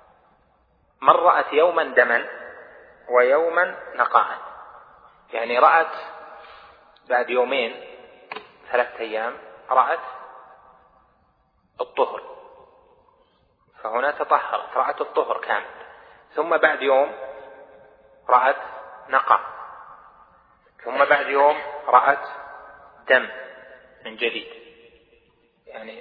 من رأت يوما دما ويوما نقاء، يعني رأت بعد 2 3 أيام رأت الطهر، فهنا تطهرت رأت الطهر كامل، ثم بعد يوم رأت نقاء، ثم بعد يوم رأت دم من جديد، يعني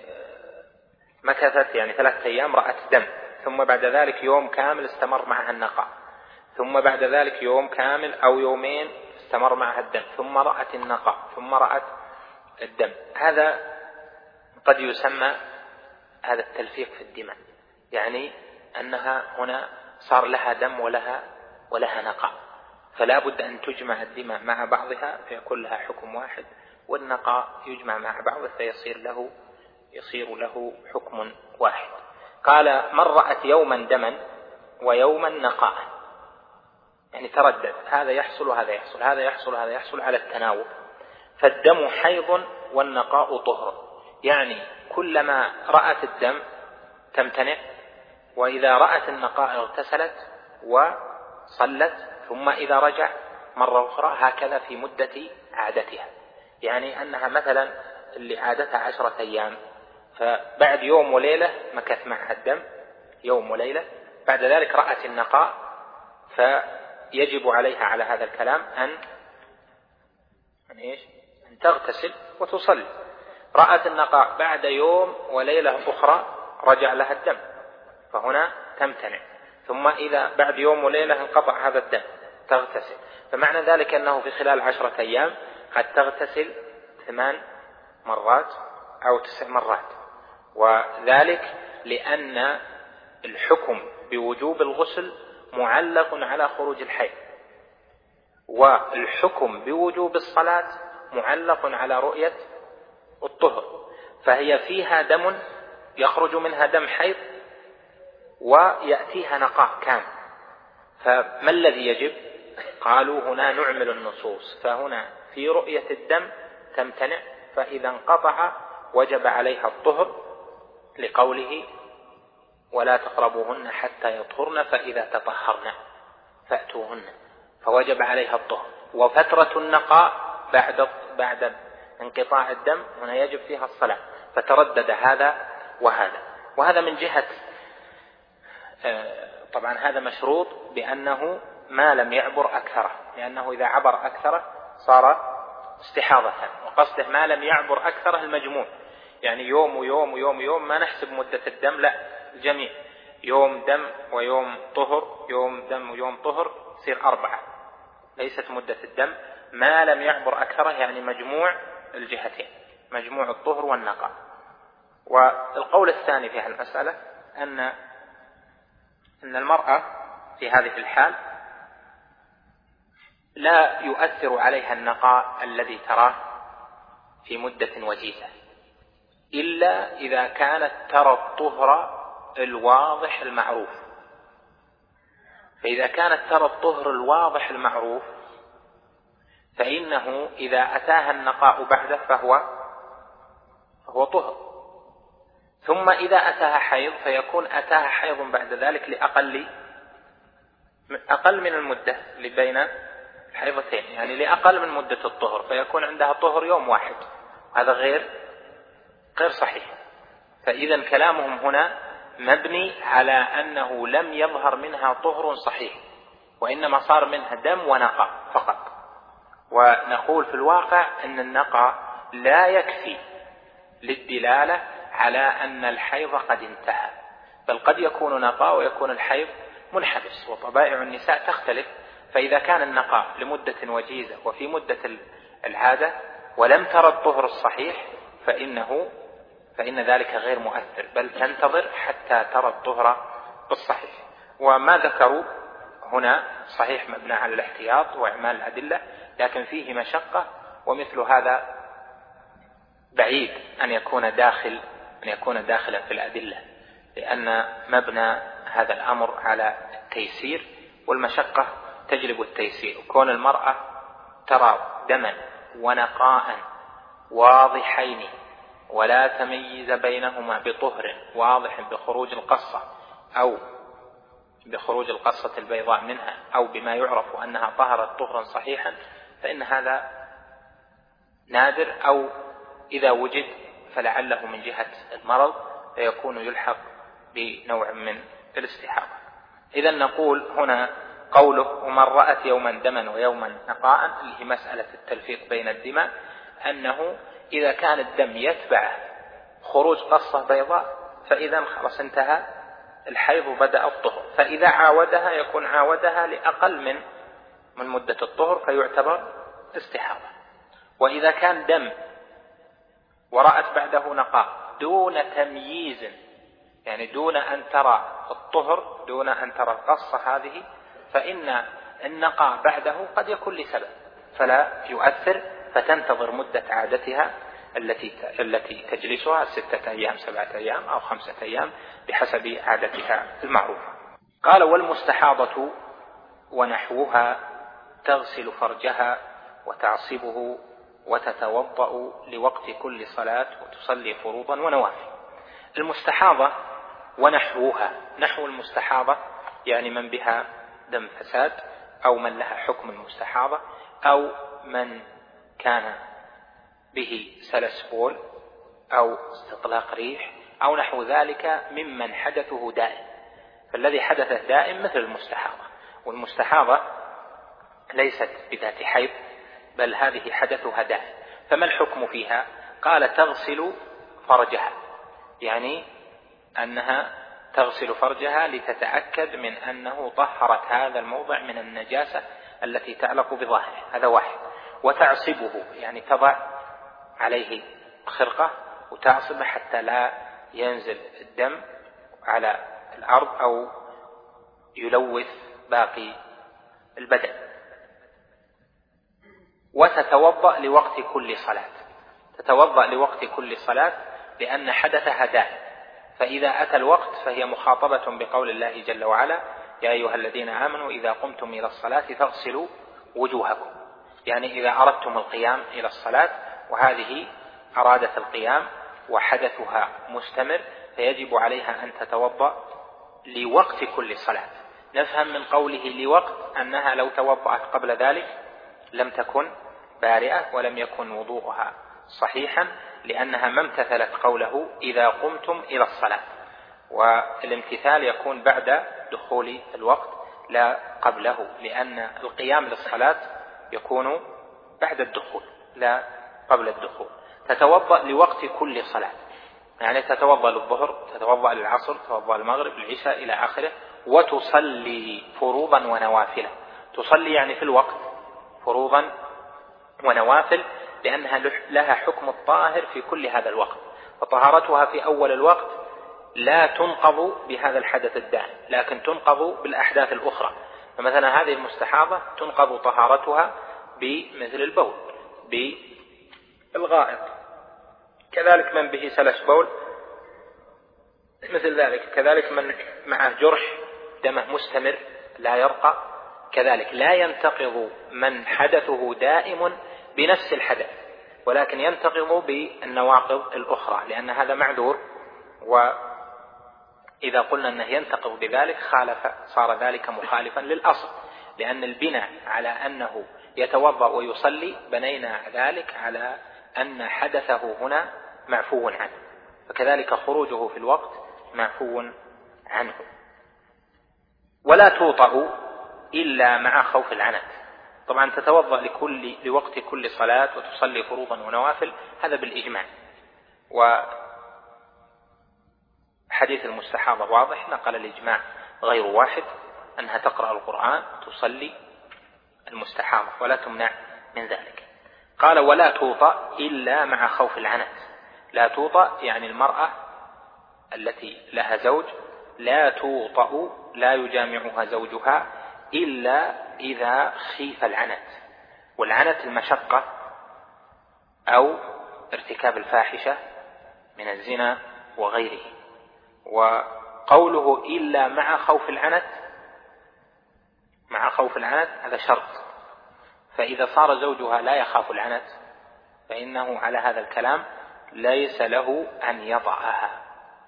مكثت يعني 3 أيام رأت دم، ثم بعد ذلك يوم كامل استمر معها النقاء، ثم بعد ذلك يوم كامل أو 2 استمر معها الدم، ثم رأت النقاء، ثم رأت الدم. هذا قد يسمى هذا التلفيق في الدماء، يعني أنها هنا صار لها دم ولها نقاء، فلا بد أن تجمع الدماء مع بعضها فيكون لها حكم واحد، والنقاء يجمع مع بعضه فيصير له يصير له حكم واحد. قال: من رأت يوما دما ويوما نقاء، يعني تردد، هذا يحصل وهذا يحصل، هذا يحصل وهذا يحصل على التناوب، فالدم حيض والنقاء طهر، يعني كلما رأت الدم تمتنع، وإذا رأت النقاء اغتسلت وصلت، ثم إذا رجع مرة أخرى، هكذا في مدة عادتها. يعني أنها مثلا اللي عادتها 10 أيام، فبعد يوم وليلة مكث معها الدم يوم وليلة، بعد ذلك رأت النقاء، فيجب عليها على هذا الكلام أن تغتسل وتصلي. رأت النقاء بعد يوم وليلة أخرى رجع لها الدم، فهنا تمتنع، ثم إذا بعد يوم وليلة انقطع هذا الدم تغتسل. فمعنى ذلك أنه في خلال 10 أيام قد تغتسل 8 مرات أو 9 مرات، وذلك لأن الحكم بوجوب الغسل معلق على خروج الحيض، والحكم بوجوب الصلاة معلق على رؤية الطهر، فهي فيها دم يخرج منها دم حيض ويأتيها نقاء كامل، فما الذي يجب؟ قالوا هنا نعمل النصوص، فهنا في رؤية الدم تمتنع، فإذا انقطع وجب عليها الطهر، لقوله: ولا تقربوهن حتى يطهرن فإذا تطهرن فأتوهن، فوجب عليها الطهر. وفترة النقاء بعد انقطاع الدم هنا يجب فيها الصلاة، فتردد هذا وهذا. وهذا من جهة طبعا هذا مشروط بأنه ما لم يعبر أكثره، لأنه إذا عبر أكثره صار استحاضة، وقصده ما لم يعبر أكثره المجموع، يعني يوم ويوم ويوم ويوم، ما نحسب مدة الدم، لا، الجميع يوم دم ويوم طهر، يوم دم ويوم طهر، يصير 4، ليست مدة الدم ما لم يعبر أكثره، يعني مجموع الجهتين، مجموع الطهر والنقاء. والقول الثاني في هالمسألة أن المرأة في هذه الحال لا يؤثر عليها النقاء الذي تراه في مدة وجيزة، إلا إذا كانت ترى الطهر الواضح المعروف. فإذا كانت ترى الطهر الواضح المعروف فإنه إذا أتاها النقاء بعده فهو طهر، ثم إذا أتاها حيض فيكون أتاها حيض بعد ذلك أقل من المدة اللي بين الحيضتين، يعني لأقل من مدة الطهر، فيكون عندها طهر يوم واحد، هذا غير صحيح. فإذا كلامهم هنا مبني على أنه لم يظهر منها طهر صحيح، وإنما صار منها دم ونقاء فقط. ونقول في الواقع أن النقاء لا يكفي للدلالة على أن الحيض قد انتهى، بل قد يكون نقاء ويكون الحيض منحبس، وطبائع النساء تختلف. فإذا كان النقاء لمدة وجيزة وفي مدة العادة ولم ترى الطهر الصحيح فإن ذلك غير مؤثر، بل تنتظر حتى ترى الطهر بالصحيح. وما ذكروا هنا صحيح مبنى على الاحتياط وإعمال الأدلة، لكن فيه مشقة، ومثل هذا بعيد أن يكون داخلا في الأدلة، لأن مبنى هذا الأمر على التيسير، والمشقة تجلب التيسير. وكون المرأة ترى دما ونقاء واضحين ولا تميز بينهما بطهر واضح بخروج القصة أو بخروج القصة البيضاء منها أو بما يعرف أنها طهرت طهرا صحيحا، فإن هذا نادر، أو إذا وجد فلعله من جهة المرض، فيكون يلحق بنوع من الاستحاضة. إذا نقول هنا قوله: ومن رأت يوما دما ويوما نقاء، اللي هي مسألة التلفيق بين الدماء، أنه إذا كان الدم يتبع خروج قصة بيضاء فإذا خلاص انتهى الحيض وبدأ الطهر، فإذا عاودها يكون عاودها لأقل من مدة الطهر فيعتبر استحاضة. وإذا كان دم ورأت بعده نقاء دون تمييز، يعني دون أن ترى الطهر، دون أن ترى القصة هذه، فإن النقاء بعده قد يكون لسبب فلا يؤثر، فتنتظر مدة عادتها التي تجلسها 6 أيام 7 أيام أو 5 أيام بحسب عادتها المعروفة. قال والمستحاضة ونحوها تغسل فرجها وتعصبه وتتوضأ لوقت كل صلاة وتصلي فروضا ونوافل. المستحاضة ونحوها، نحو المستحاضة يعني من بها دم فساد أو من لها حكم المستحاضة أو من كان به سلس بول أو استطلاق ريح أو نحو ذلك ممن حدثه دائم. فالذي حدثه دائم مثل المستحاضة، والمستحاضة ليست بذات حيض بل هذه حدثها دائم. فما الحكم فيها؟ قال تغسل فرجها، يعني أنها تغسل فرجها لتتأكد من أنه طهرت هذا الموضع من النجاسة التي تعلق بظاهره، هذا واحد. وتعصبه يعني تضع عليه خرقة وتعصبه حتى لا ينزل الدم على الأرض أو يلوث باقي البدن. وتتوضأ لوقت كل صلاة، تتوضأ لوقت كل صلاة لأن حدثها دائم، فإذا أتى الوقت فهي مخاطبة بقول الله جل وعلا يا أيها الذين آمنوا إذا قمتم إلى الصلاة فاغسلوا وجوهكم، يعني إذا أردتم القيام إلى الصلاة وهذه أرادت القيام وحدثها مستمر فيجب عليها أن تتوضأ لوقت كل صلاة. نفهم من قوله لوقت أنها لو توضأت قبل ذلك لم تكن بارئة ولم يكن وضوءها صحيحا، لأنها ما امتثلت قوله إذا قمتم إلى الصلاة، والامتثال يكون بعد دخول الوقت لا قبله، لأن القيام للصلاة يكون بعد الدخول لا قبل الدخول. تتوضأ لوقت كل صلاة، يعني تتوضأ للظهر، تتوضأ للعصر، تتوضأ للمغرب، العشاء إلى آخره. وتصلي فروضا ونوافل، تصلي يعني في الوقت فروضا ونوافل، لأنها لها حكم الطاهر في كل هذا الوقت، فطهارتها في أول الوقت لا تنقض بهذا الحدث الدائم لكن تنقض بالأحداث الأخرى. فمثلا هذه المستحاضة تنقض طهارتها بمثل البول بالغائط، كذلك من به سلس بول مثل ذلك، كذلك من معه جرح دمه مستمر لا يرقى، كذلك لا ينتقض من حدثه دائم بنفس الحدث ولكن ينتقض بالنواقض الأخرى، لأن هذا معذور. وإذا قلنا أنه ينتقض بذلك صار ذلك مخالفا للأصل، لأن البناء على أنه يتوضأ ويصلي بنينا ذلك على أن حدثه هنا معفو عنه، فكذلك خروجه في الوقت معفو عنه. ولا توطأ إلا مع خوف العنت، طبعا تتوضأ لوقت كل صلاة وتصلي فروضا ونوافل، هذا بالإجماع. وحديث المستحاضة واضح، نقل الإجماع غير واحد أنها تقرأ القرآن تصلي المستحاضة ولا تمنع من ذلك. قال ولا توطأ إلا مع خوف العنت، لا توطأ يعني المرأة التي لها زوج لا توطأ، لا يجامعها زوجها إلا إذا خيف العنت، والعنت المشقة أو ارتكاب الفاحشة من الزنا وغيره. وقوله إلا مع خوف العنت، مع خوف العنت هذا شرط، فإذا صار زوجها لا يخاف العنت فإنه على هذا الكلام ليس له أن يضعها.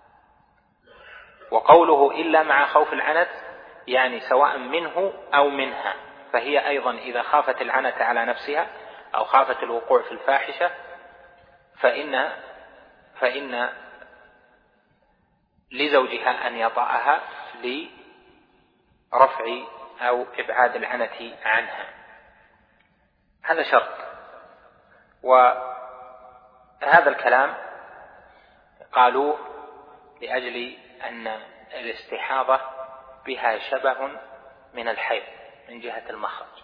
وقوله إلا مع خوف العنت يعني سواء منه أو منها، فهي أيضا إذا خافت العنت على نفسها أو خافت الوقوع في الفاحشة فإن لزوجها أن يضعها لرفع أو إبعاد العنت عنها، هذا شرط. وهذا الكلام قالوا لأجل أن الاستحاضة بها شبه من الحيض من جهة المخرج،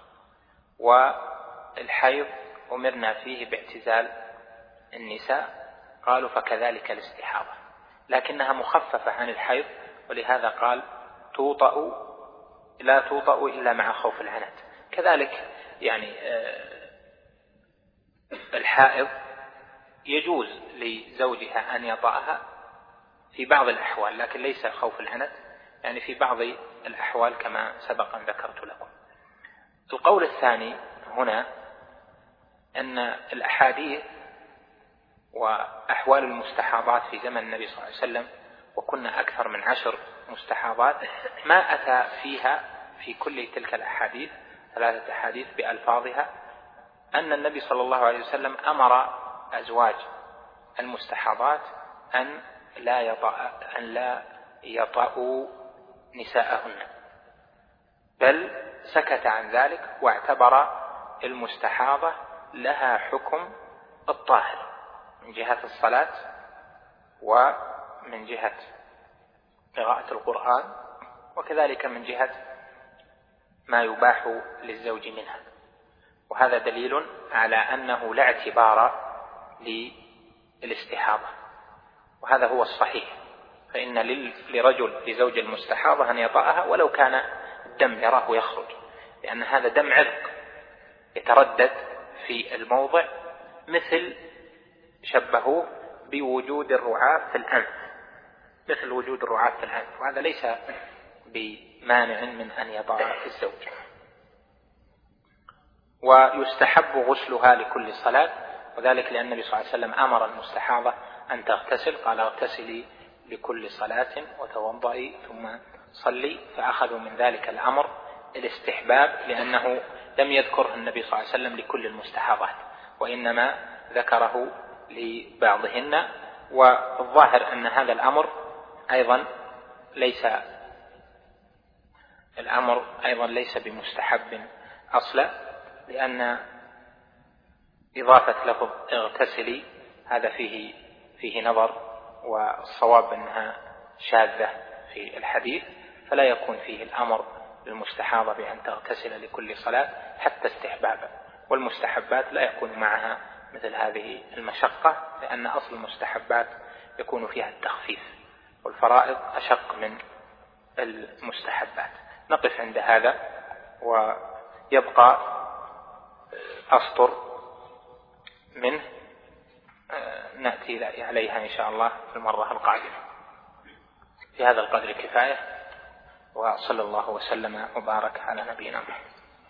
والحيض أمرنا فيه باعتزال النساء، قالوا فكذلك الاستحاضة، لكنها مخففة عن الحيض، ولهذا قال لا توطأ إلا مع خوف العنت. كذلك يعني الحائض يجوز لزوجها أن يطأها في بعض الأحوال، لكن ليس خوف العنت، يعني في بعض الأحوال كما سبق أن ذكرت لكم. القول الثاني هنا أن الأحاديث وأحوال المستحاضات في زمن النبي صلى الله عليه وسلم، وكنا أكثر من 10 مستحاضات، ما أتى فيها في كل تلك الأحاديث 3 أحاديث بألفاظها أن النبي صلى الله عليه وسلم أمر أزواج المستحاضات أن لا يطأوا نساءهن، بل سكت عن ذلك واعتبر المستحاضة لها حكم الطاهر من جهة الصلاة ومن جهة قراءة القرآن، وكذلك من جهة ما يباح للزوج منها. وهذا دليل على أنه لا اعتبار للاستحاضة، وهذا هو الصحيح. فإن لزوج المستحاضة أن يطأها ولو كان الدم يراه يخرج، لأن هذا دم عرق يتردد في الموضع، مثل شبهوه بوجود الرعاف في الأنف، مثل وجود الرعاف في الأنف، وهذا ليس بمانع من أن يطأ الزوج. ويستحب غسلها لكل صلاة، وذلك لأن النبي صلى الله عليه وسلم أمر المستحاضة أن تغتسل، قال اغتسلي لكل صلاة وتوضئي ثم صلي، فأخذوا من ذلك الأمر الاستحباب، لأنه لم يذكره النبي صلى الله عليه وسلم لكل المستحاضات، وإنما ذكره لبعضهن. والظاهر أن هذا الأمر أيضا ليس بمستحب أصلا، لأن إضافة لفظ اغتسلي هذا فيه نظر، والصواب أنها شاذة في الحديث، فلا يكون فيه الأمر للمستحاضة بأن تغتسل لكل صلاة حتى استحبابا، والمستحبات لا يكون معها مثل هذه المشقة، لأن أصل المستحبات يكون فيها التخفيف، والفرائض أشق من المستحبات. نقف عند هذا، ويبقى أسطر منه نأتي عليها إن شاء الله في المرة القادمة. في هذا القدر كفاية، وصلى الله وسلم وبارك على نبينا محمد.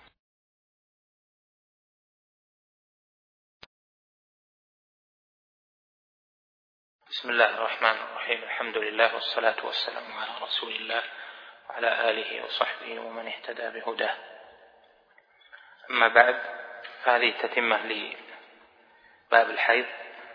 بسم الله الرحمن الرحيم. الحمد لله والصلاة والسلام على رسول الله وعلى آله وصحبه ومن اهتدى بهداه. أما بعد، فهذه تتمة لباب الحيض.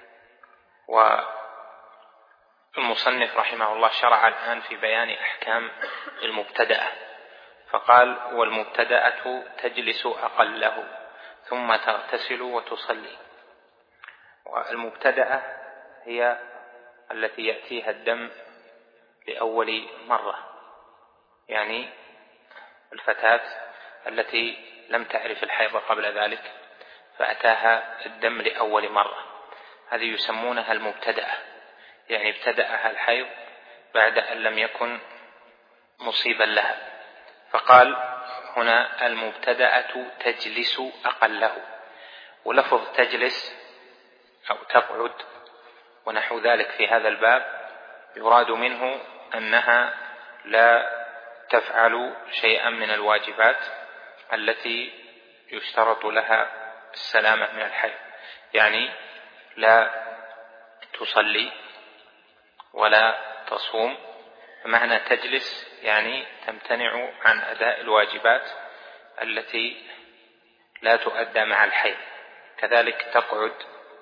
والمصنف رحمه الله شرع الآن في بيان أحكام المبتدأة، فقال: والمبتدأة تجلس أقله ثم تغتسل وتصلي. والمبتدأة هي التي يأتيها الدم لأول مرة، يعني الفتاة التي لم تعرف الحيض قبل ذلك فأتاها الدم لأول مرة، هذه يسمونها المبتدأة، يعني ابتدأها الحيض بعد أن لم يكن مصيبا لها. فقال هنا: المبتدأة تجلس أقله. ولفظ تجلس أو تقعد ونحو ذلك في هذا الباب يراد منه أنها لا تفعل شيئا من الواجبات التي يشترط لها السلامة من الحيض، يعني لا تصلي ولا تصوم. فمعنى تجلس يعني تمتنع عن أداء الواجبات التي لا تؤدى مع الحيض، كذلك تقعد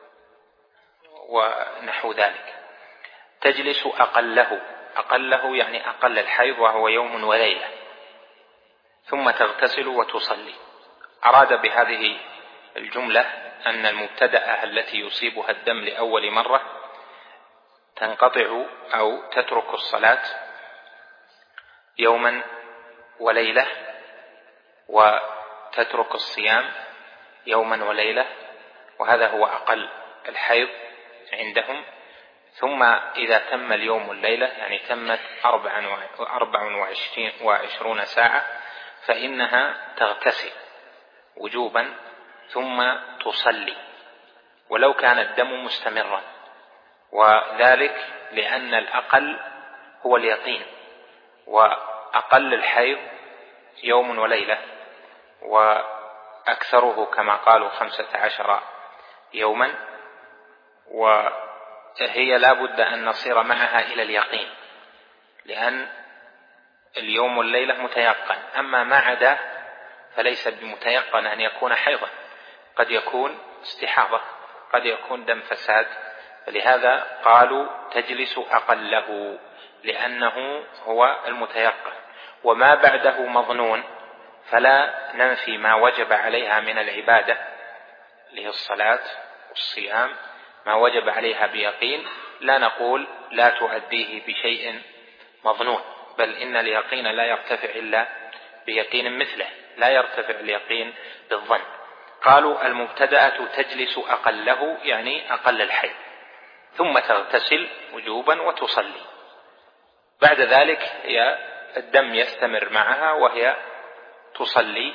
ونحو ذلك. تجلس أقله يعني أقل الحيض، وهو يوم وليلة، ثم تغتسل وتصلي. أراد بهذه الجملة أن المبتدأة التي يصيبها الدم لأول مرة تنقطع أو تترك الصلاة يوما وليلة، وتترك الصيام يوما وليلة، وهذا هو أقل الحيض عندهم. ثم إذا تم اليوم والليلة، يعني تمت 24 ساعة، فإنها تغتسل وجوبا ثم تصلي. ولو كان الدم مستمرا، وذلك لأن الأقل هو اليقين، وأقل الحيض يوم وليلة، وأكثره كما قالوا 15 يوما، وهي لا بد أن نصير معها إلى اليقين، لأن اليوم والليلة متيقن. أما ما عدا فليس بمتيقن أن يكون حيضا، قد يكون استحاضة، قد يكون دم فساد، فلهذا قالوا تجلس أقله لأنه هو المتيقن. وما بعده مظنون، فلا ننفي ما وجب عليها من العبادة اللي هي الصلاة والصيام، ما وجب عليها بيقين، لا نقول لا تؤديه بشيء مظنون، بل إن اليقين لا يرتفع إلا بيقين مثله، لا يرتفع اليقين بالظن. قالوا المبتدأة تجلس أقله، يعني أقل الحيض، ثم تغتسل وجوبا وتصلي. بعد ذلك هي الدم يستمر معها وهي تصلي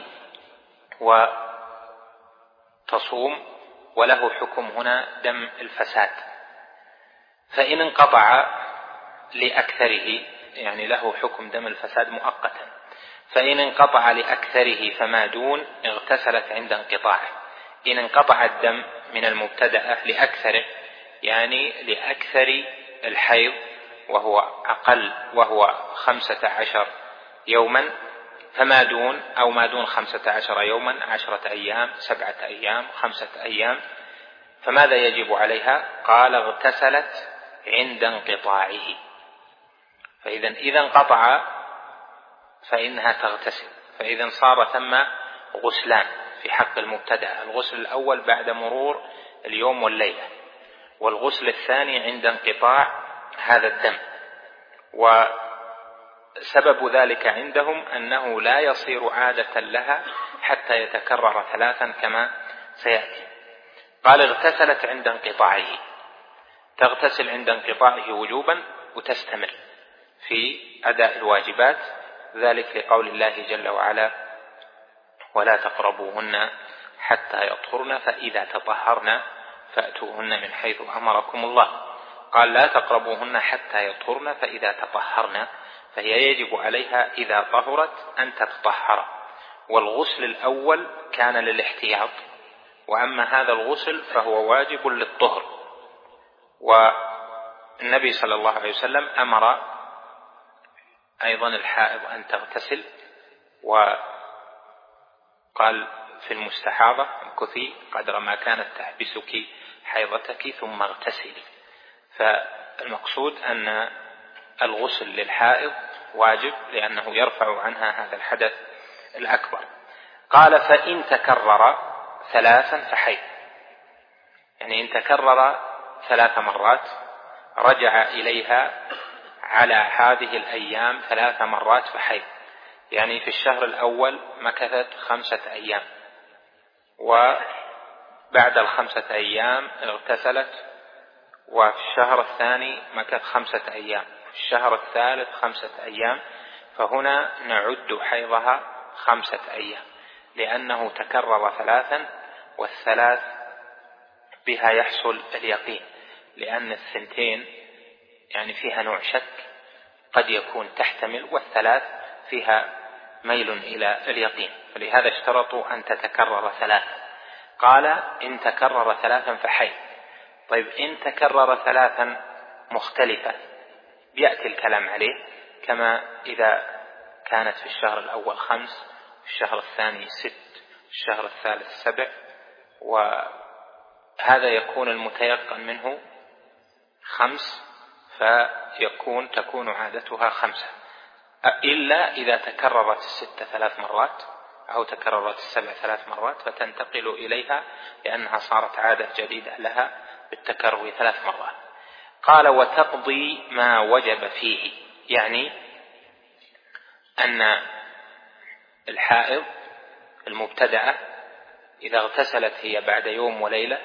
وتصوم، وله حكم هنا دم الفساد. فإن انقطع لأكثره، يعني له حكم دم الفساد مؤقتا، فإن انقطع لأكثره فما دون اغتسلت عند انقطاعه. إن انقطع الدم من المبتدأة لأكثره، يعني لأكثر الحيض وهو أقل، وهو 15 يوما، فما دون أو ما دون 15 يوما، 10 أيام، 7 أيام، 5 أيام، فماذا يجب عليها؟ قال اغتسلت عند انقطاعه. إذا انقطع فإنها تغتسل. فإذا صار ثم غسلان في حق المبتدأ: الغسل الأول بعد مرور اليوم والليلة، والغسل الثاني عند انقطاع هذا الدم. وسبب ذلك عندهم أنه لا يصير عادة لها حتى يتكرر 3 كما سيأتي. قال اغتسلت عند انقطاعه، تغتسل عند انقطاعه وجوبا وتستمر في أداء الواجبات، ذلك لقول الله جل وعلا: ولا تقربوهن حتى يطهرن فإذا تطهرن فأتوهن من حيث أمركم الله. قال لا تقربوهن حتى يطهرن فإذا تطهرن، فهي يجب عليها إذا طهرت أن تتطهر. والغسل الأول كان للاحتياط، وأما هذا الغسل فهو واجب للطهر. والنبي صلى الله عليه وسلم أمر أيضا الحائض أن تغتسل، وقال في المستحاضة: امكثي قدر ما كانت تحبسك حيضتك ثم اغتسلي. فالمقصود أن الغسل للحائض واجب لأنه يرفع عنها هذا الحدث الأكبر. قال فإن تكرر 3 فحيض، يعني إن تكرر 3 مرات رجع إليها على هذه الأيام 3 مرات فحيض. يعني في الشهر الأول مكثت 5 أيام، وبعد 5 أيام اغتسلت، وفي الشهر الثاني مكث 5 أيام، في الشهر الثالث 5 أيام، فهنا نعد حيضها 5 أيام، لأنه تكرر 3، والثلاث بها يحصل اليقين، لأن 2 يعني فيها نوع شك قد يكون تحتمل، والثلاث فيها ميل إلى اليقين، فلهذا اشترطوا أن تتكرر 3. قال إن تكرر 3 فحيض. طيب إن تكرر 3 مختلفة يأتي الكلام عليه، كما إذا كانت في الشهر الأول 5، في الشهر الثاني 6، في الشهر الثالث 7، وهذا يكون المتيقن منه 5، تكون عادتها 5، إلا إذا تكررت 6 3 مرات أو تكررت 7 3 مرات، فتنتقل إليها لأنها صارت عادة جديدة لها بالتكرر 3 مرات. قال وتقضي ما وجب فيه، يعني أن الحائض المبتدأة إذا اغتسلت هي بعد يوم وليلة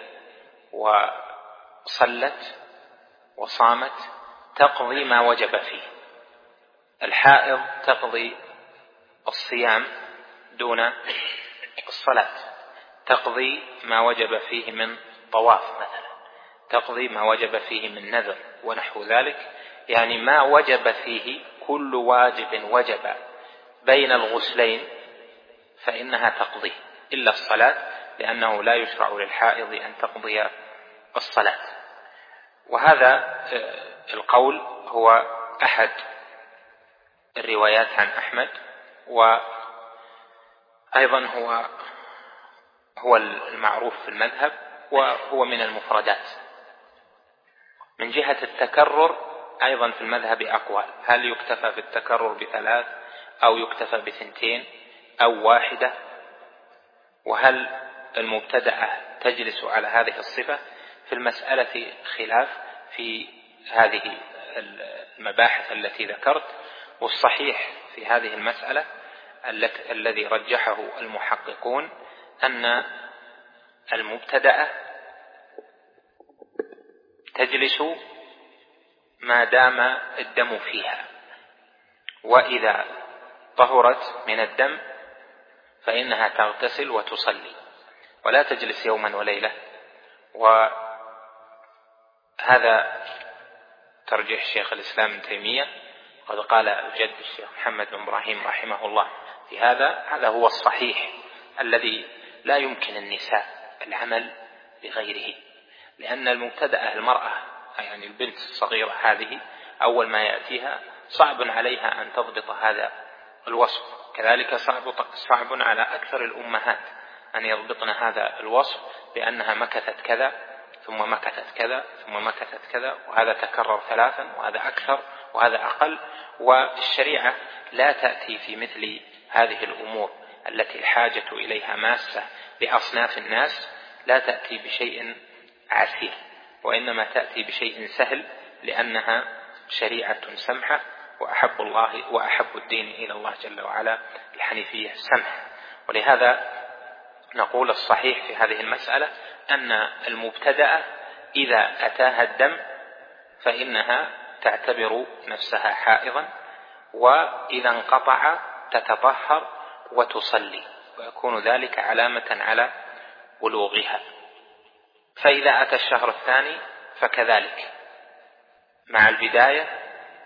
وصلت وصامت تقضي ما وجب فيه. الحائض تقضي الصيام دون الصلاة، تقضي ما وجب فيه من الطواف مثلا تقضي ما وجب فيه من نذر ونحو ذلك، يعني ما وجب فيه كل واجب وجب بين الغسلين فإنها تقضي إلا الصلاة، لأنه لا يشرع للحائض أن تقضي الصلاة. وهذا القول هو أحد الروايات عن أحمد، وأيضا هو المعروف في المذهب، وهو من المفردات. من جهة التكرر أيضا في المذهب أقوال، هل يكتفى بالتكرر ب3 أو يكتفى ب2 أو 1، وهل المبتدأة تجلس على هذه الصفة؟ في المسألة خلاف في هذه المباحث التي ذكرت، والصحيح في هذه المسألة الذي رجحه المحققون أن المبتدأة تجلس ما دام الدم فيها، وإذا طهرت من الدم فإنها تغتسل وتصلي ولا تجلس يوما وليلة. وهذا ترجيح شيخ الإسلام ابن تيمية، قد قال الجد الشيخ محمد بن إبراهيم رحمه الله في هذا هو الصحيح الذي لا يمكن النساء العمل بغيره، لأن المبتدأة المرأة يعني البنت الصغيرة هذه أول ما يأتيها صعب عليها أن تضبط هذا الوصف، كذلك صعب على أكثر الأمهات أن يضبطن هذا الوصف، بأنها مكثت كذا ثم مكثت كذا ثم مكثت كذا، وهذا تكرر 3 وهذا أكثر وهذا أقل. والشريعة لا تأتي في مثل هذه الأمور التي الحاجة إليها ماسة لأصناف الناس، لا تأتي بشيء عسير، وإنما تأتي بشيء سهل، لأنها شريعة سمحة، وأحب الله وأحب الدين إلى الله جل وعلا الحنيفية السمحة. ولهذا نقول الصحيح في هذه المسألة أن المبتدأة إذا أتاها الدم فإنها تعتبر نفسها حائضا، وإذا انقطع تتطهر وتصلي، ويكون ذلك علامة على بلوغها. فإذا أتى الشهر الثاني فكذلك مع البداية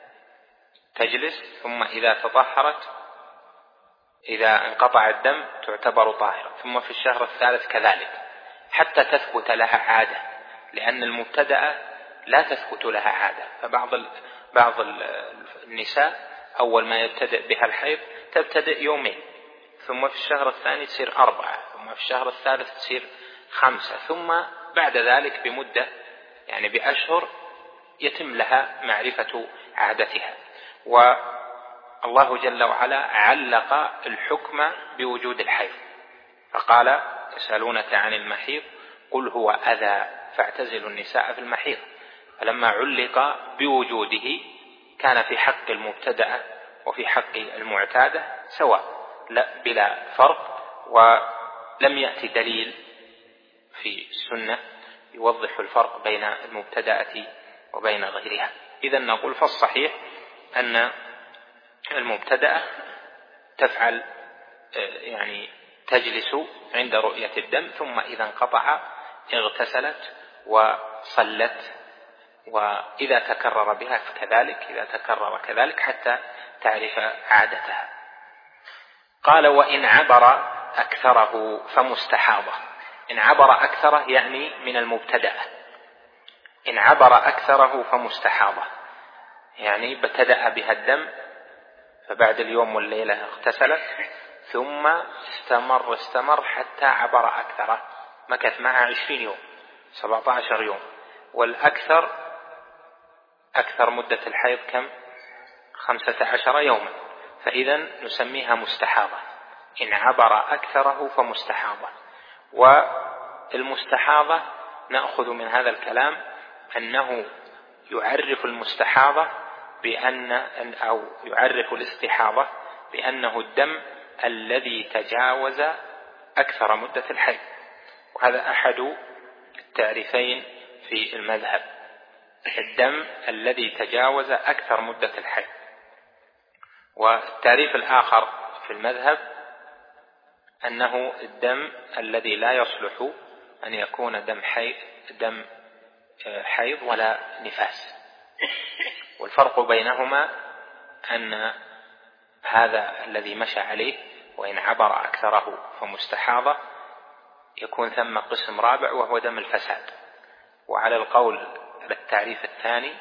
تجلس، ثم إذا تطهرت إذا انقطع الدم تعتبر طاهرة، ثم في الشهر الثالث كذلك حتى تثبت لها عادة، لأن المبتدأة لا تثبت لها عادة. فبعض النساء أول ما يبتدأ بها الحيض تبتدأ 2 يوم، ثم في الشهر الثاني تصير 4، ثم في الشهر الثالث تصير 5، ثم بعد ذلك بمدة يعني بأشهر يتم لها معرفة عادتها. والله جل وعلا علق الحكم بوجود الحيض، فقال: يسألونك عن المحيض قل هو أذى فاعتزلوا النساء في المحيض. فلما علق بوجوده كان في حق المبتدأ وفي حق المعتادة سواء بلا فرق، ولم يأتي دليل في السنة يوضح الفرق بين المبتدأة وبين غيرها. إذن نقول فالصحيح أن المبتدأة تفعل يعني تجلس عند رؤية الدم، ثم إذا انقطع اغتسلت وصلت، وإذا تكرر بها فكذلك، إذا تكرر كذلك حتى تعرف عادتها. قال: وإن عبر أكثره فمستحاضة. إن عبر أكثره يعني من المبتدأ، إن عبر أكثره فمستحاضة، يعني ابتدأ بها الدم فبعد 1 يوم والليلة اغتسلت، ثم استمر حتى عبر أكثره، مكث معها 20 يوم 17 يوم، والأكثر أكثر مدة الحيض كم؟ 15 يوما، فإذا نسميها مستحاضة. إن عبر أكثره فمستحاضة. والمستحاضة نأخذ من هذا الكلام أنه يعرف المستحاضة أو يعرف الاستحاضة بأنه الدم الذي تجاوز أكثر مدة الحيض، وهذا أحد التعريفين في المذهب، الدم الذي تجاوز أكثر مدة الحيض. والتعريف الآخر في المذهب أنه الدم الذي لا يصلح أن يكون دم حيض دم حيض ولا نفاس. والفرق بينهما أن هذا الذي مشى عليه وإن عبر أكثره فمستحاضة يكون ثم قسم رابع وهو دم الفساد. وعلى القول بالتعريف الثاني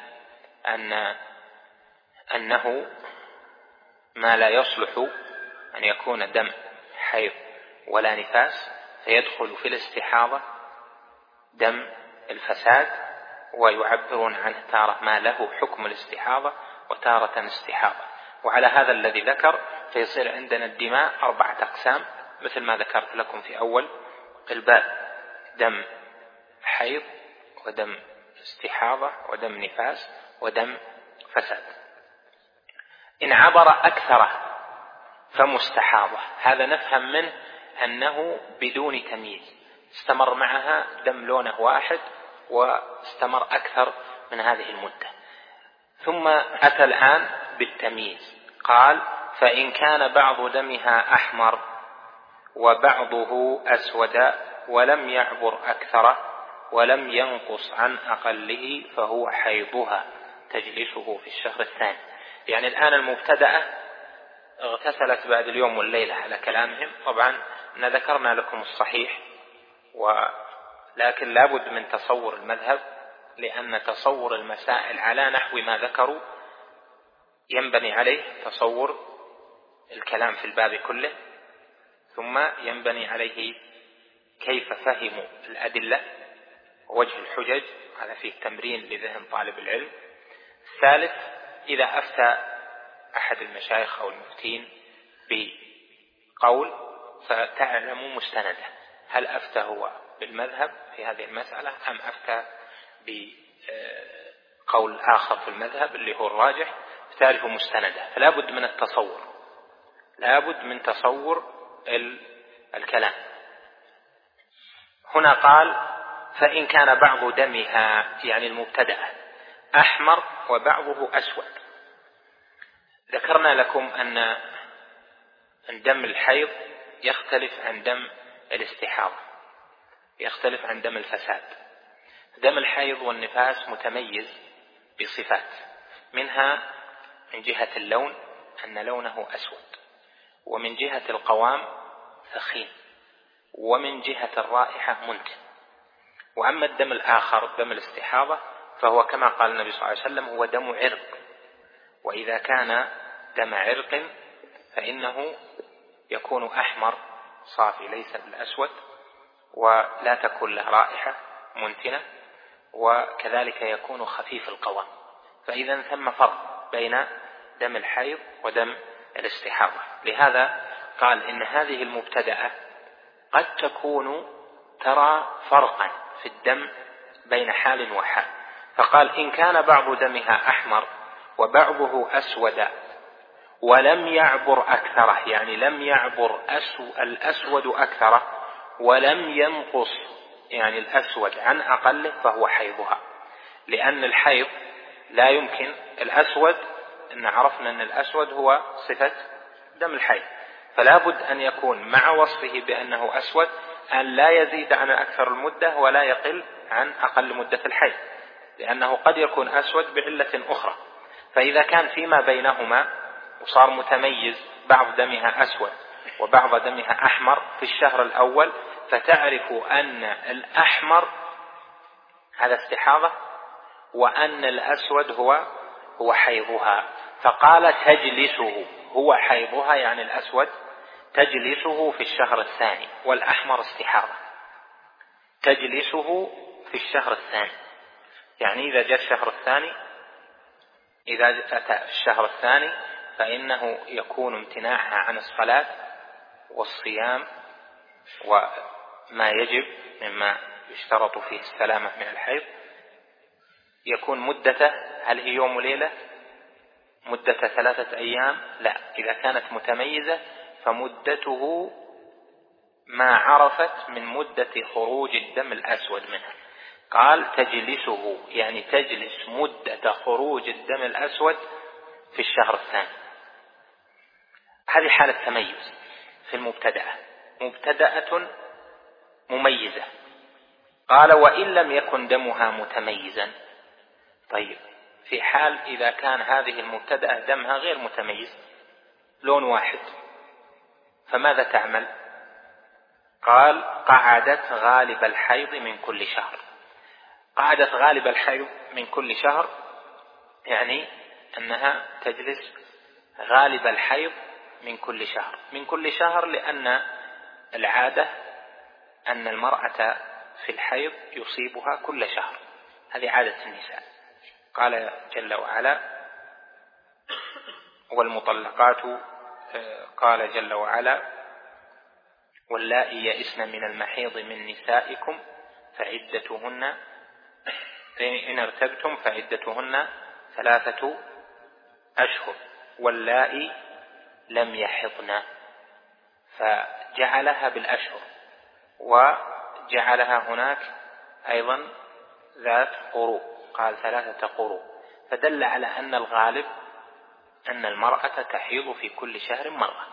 أنه ما لا يصلح أن يكون دم حيض ولا نفاس فيدخل في الاستحاضة دم الفساد، ويعبرون عنه تارة ما له حكم الاستحاضة وتارة استحاضة. وعلى هذا الذي ذكر فيصير عندنا الدماء 4 أقسام مثل ما ذكرت لكم في أول الباب: دم حيض ودم استحاضة ودم نفاس ودم فساد. إن عبر أكثره فمستحاضة، هذا نفهم منه أنه بدون تمييز، استمر معها دم لونه واحد واستمر أكثر من هذه المدة. ثم أتى الآن بالتمييز، قال: فإن كان بعض دمها أحمر وبعضه أسود ولم يعبر أكثره ولم ينقص عن أقله فهو حيضها تجلسه في الشهر الثاني. يعني الآن المبتدأة اغتسلت بعد اليوم والليلة على كلامهم. طبعا ذكرنا لكم الصحيح، ولكن لابد من تصور المذهب، لأن تصور المسائل على نحو ما ذكروا ينبني عليه تصور الكلام في الباب كله، ثم ينبني عليه كيف فهموا الأدلة ووجه الحجج. هذا فيه تمرين لذهن طالب العلم. الثالث: إذا أفتى أحد المشايخ أو المفتين بقول فتعلم مستنده، هل أفتى هو بالمذهب في هذه المسألة أم أفتى بقول آخر في المذهب اللي هو الراجح، فتعرف مستنده. فلا بد من التصور، لا بد من تصور الكلام. هنا قال: فإن كان بعض دمها، يعني المبتدأة، أحمر وبعضه أسود. ذكرنا لكم أن دم الحيض يختلف عن دم الاستحاضة، يختلف عن دم الفساد. دم الحيض والنفاس متميز بصفات، منها من جهة اللون أن لونه أسود، ومن جهة القوام ثخين، ومن جهة الرائحة منتن. وأما الدم الآخر دم الاستحاضة فهو كما قال النبي صلى الله عليه وسلم هو دم عرق، وإذا كان دم عرق فإنه يكون أحمر صافي ليس بالأسود، ولا تكون له رائحة منتنة، وكذلك يكون خفيف القوام. فإذا ثم فرق بين دم الحيض ودم الاستحاضة. لهذا قال إن هذه المبتدأة قد تكون ترى فرقا في الدم بين حال وحال، فقال: إن كان بعض دمها أحمر وبعضه أسود ولم يعبر أكثره، يعني لم يعبر الأسود أكثره ولم ينقص يعني الأسود عن أقله فهو حيضها. لأن الحيض لا يمكن الأسود، إن عرفنا أن الأسود هو صفة دم الحيض، فلا بد أن يكون مع وصفه بأنه أسود أن لا يزيد عن أكثر المدة ولا يقل عن أقل مدة الحيض، لأنه قد يكون أسود بعلة أخرى. فإذا كان فيما بينهما وصار متميز بعض دمها أسود وبعض دمها أحمر في الشهر الأول، فتعرف أن الأحمر هذا استحاضة وأن الأسود هو حيضها. فقال: تجلسه، هو حيضها يعني الأسود تجلسه في الشهر الثاني، والأحمر استحاضة. تجلسه في الشهر الثاني، يعني إذا جاء الشهر الثاني، إذا أتى الشهر الثاني فإنه يكون امتناعها عن الصلاة والصيام وما يجب مما يشترط فيه السلامة من الحيض. يكون مدته هل هي يوم وليلة؟ مدة 3 أيام؟ لا، إذا كانت متميزة فمدته ما عرفت من مدة خروج الدم الأسود منها. قال: تجلسه، يعني تجلس مدة خروج الدم الأسود في الشهر الثاني. هذه حالة تميز في المبتدأة، مبتدأة مميزة قال وإن لم يكن دمها متميزا. طيب في حال إذا كان هذه المبتدأة دمها غير متميز، لون واحد، فماذا تعمل؟ قال قعدت غالب الحيض من كل شهر. قعدت غالب الحيض من كل شهر يعني أنها تجلس غالب الحيض من كل شهر. من كل شهر لأن العادة أن المرأة في الحيض يصيبها كل شهر، هذه عادة النساء. قال جل وعلا والمطلقات، قال جل وعلا واللائي يئسن من المحيض من نسائكم فعدتهن إن ارتبتم فعدتهن 3 أشهر واللائي لم يحضن، فجعلها بالأشهر وجعلها هناك أيضا ذات قروء، قال 3 قروء، فدل على أن الغالب أن المرأة تحيض في كل شهر مرة،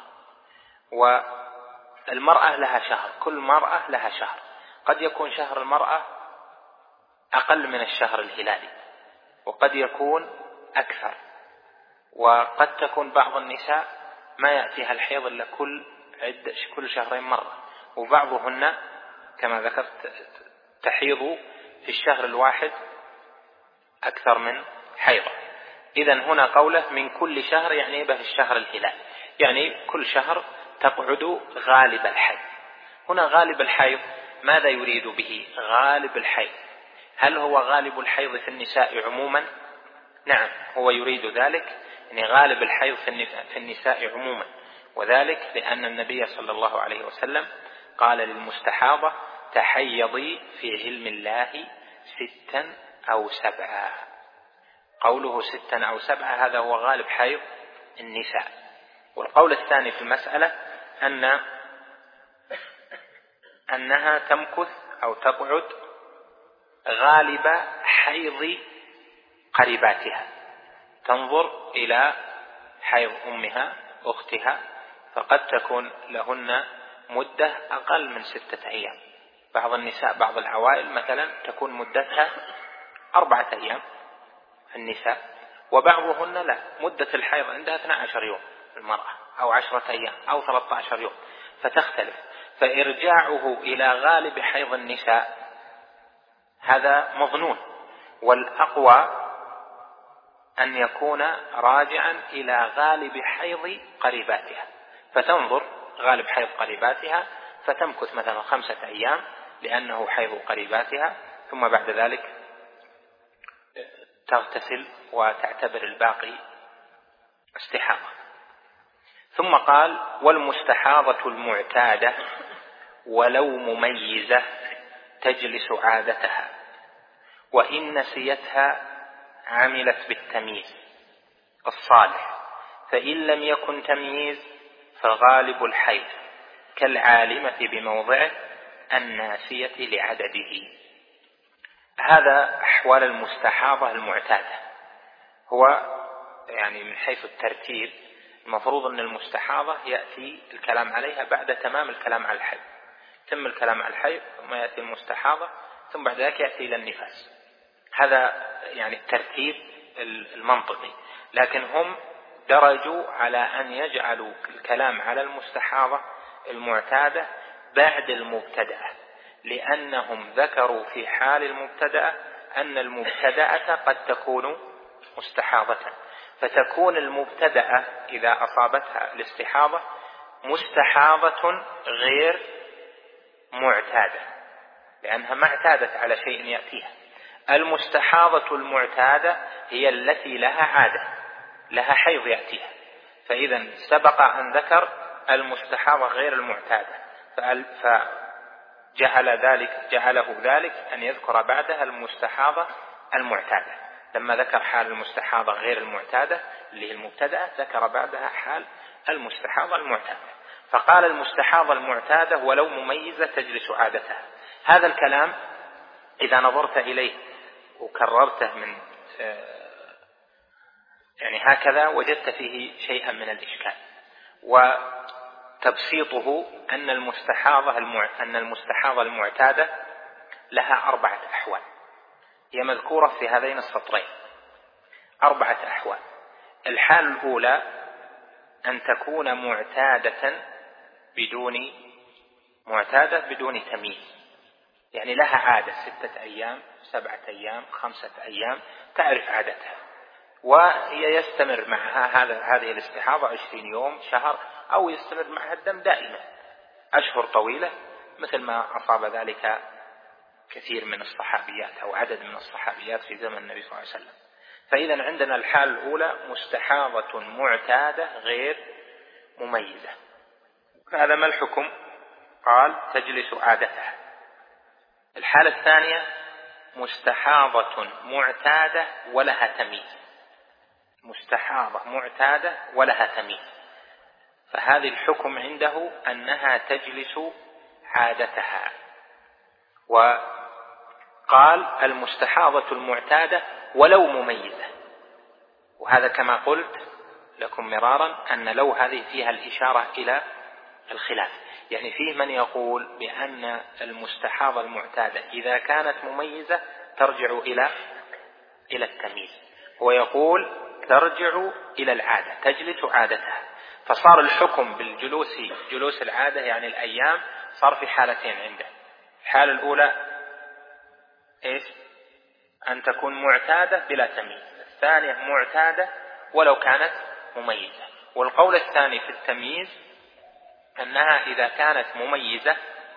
والمرأة لها شهر، كل مرأة لها شهر. قد يكون شهر المرأة أقل من الشهر الهلالي، وقد يكون أكثر، وقد تكون بعض النساء ما يأتيها الحيض إلا كل شهرين مرة، وبعضهن كما ذكرت تحيض في الشهر الواحد أكثر من حيضة. إذن هنا قوله من كل شهر يعني به الشهر الهلال، يعني كل شهر تقعد غالب الحيض. هنا غالب الحيض ماذا يريد به؟ غالب الحيض هل هو غالب الحيض في النساء عموما؟ نعم، هو يريد ذلك، يعني غالب الحيض في النساء عموما، وذلك لأن النبي صلى الله عليه وسلم قال للمستحاضة تحيضي في علم الله 6 أو 7. قوله 6 أو 7 هذا هو غالب حيض النساء. والقول الثاني في المسألة أنها تمكث أو تقعد غالب حيض قريباتها، تنظر إلى حيض أمها أختها، فقد تكون لهن مدة أقل من 6 أيام. بعض النساء بعض العوائل مثلا تكون مدتها 4 أيام النساء، وبعضهن لا، مدة الحيض عندها 12 يوم المرأة، أو 10 أيام أو 13 يوم، فتختلف. فإرجاعه إلى غالب حيض النساء هذا مظنون، والأقوى أن يكون راجعا إلى غالب حيض قريباتها، فتنظر غالب حيض قريباتها فتمكث مثلا 5 أيام لأنه حيض قريباتها، ثم بعد ذلك تغتسل وتعتبر الباقي استحاضة. ثم قال والمستحاضة المعتادة ولو مميزة تجلس عادتها، وإن نسيتها عملت بالتمييز الصالح، فإن لم يكن تمييز فغالب الحيض كالعالمة بموضعه الناسية لعدده. هذا أحوال المستحاضة المعتادة. هو يعني من حيث الترتيب المفروض أن المستحاضة يأتي الكلام عليها بعد تمام الكلام على الحيض، تم الكلام على الحيض ثم يأتي المستحاضة، ثم بعد ذلك يأتي إلى النفاس. هذا يعني الترتيب المنطقي، لكن هم درجوا على أن يجعلوا الكلام على المستحاضة المعتادة بعد المبتدأة، لأنهم ذكروا في حال المبتدأة أن المبتدأة قد تكون مستحاضة، فتكون المبتدأة إذا أصابتها الاستحاضة مستحاضة غير معتادة، لأنها ما اعتادت على شيء يأتيها. المستحاضة المعتادة هي التي لها عادة، لها حيض يأتيها، فإذا سبق أن ذكر المستحاضة غير المعتادة، جعله ذلك أن يذكر بعدها المستحاضة المعتادة. لما ذكر حال المستحاضة غير المعتادة اللي هي المبتدأة، ذكر بعدها حال المستحاضة المعتادة، فقال المستحاضة المعتادة ولو مميزة تجلس عادتها. هذا الكلام إذا نظرت إليه وكررته من يعني هكذا وجدت فيه شيئا من الإشكال، وتبسيطه أن المستحاضة المعتادة لها 4 أحوال، هي مذكورة في هذين السطرين 4 أحوال. الحال الأولى أن تكون معتادة بدون تمييز، يعني لها عادة 6 أيام 7 أيام 5 أيام تعرف عادتها، وهي يستمر معها هذه الاستحاضة 20 يوم شهر، أو يستمر معها الدم دائما أشهر طويلة، مثل ما أصاب ذلك كثير من الصحابيات أو عدد من الصحابيات في زمن النبي صلى الله عليه وسلم. فإذا عندنا الحال الأولى مستحاضة معتادة غير مميزة، هذا ما الحكم؟ قال تجلس عادتها. الحالة الثانية مستحاضة معتادة ولها تمييز، مستحاضة معتادة ولها تمييز، فهذه الحكم عنده أنها تجلس عادتها. وقال المستحاضة المعتادة ولو مميزة، وهذا كما قلت لكم مرارا أن لو هذه فيها الإشارة إلى الخلاف، يعني فيه من يقول بأن المستحاضة المعتادة إذا كانت مميزة ترجع إلى التمييز، ويقول ترجع إلى العادة تجلس عادتها. فصار الحكم جلوس العادة يعني الأيام صار في حالتين عنده. الحالة الأولى إيش؟ أن تكون معتادة بلا تمييز، الثانية معتادة ولو كانت مميزة. والقول الثاني في التمييز أنها إذا كانت مميزة،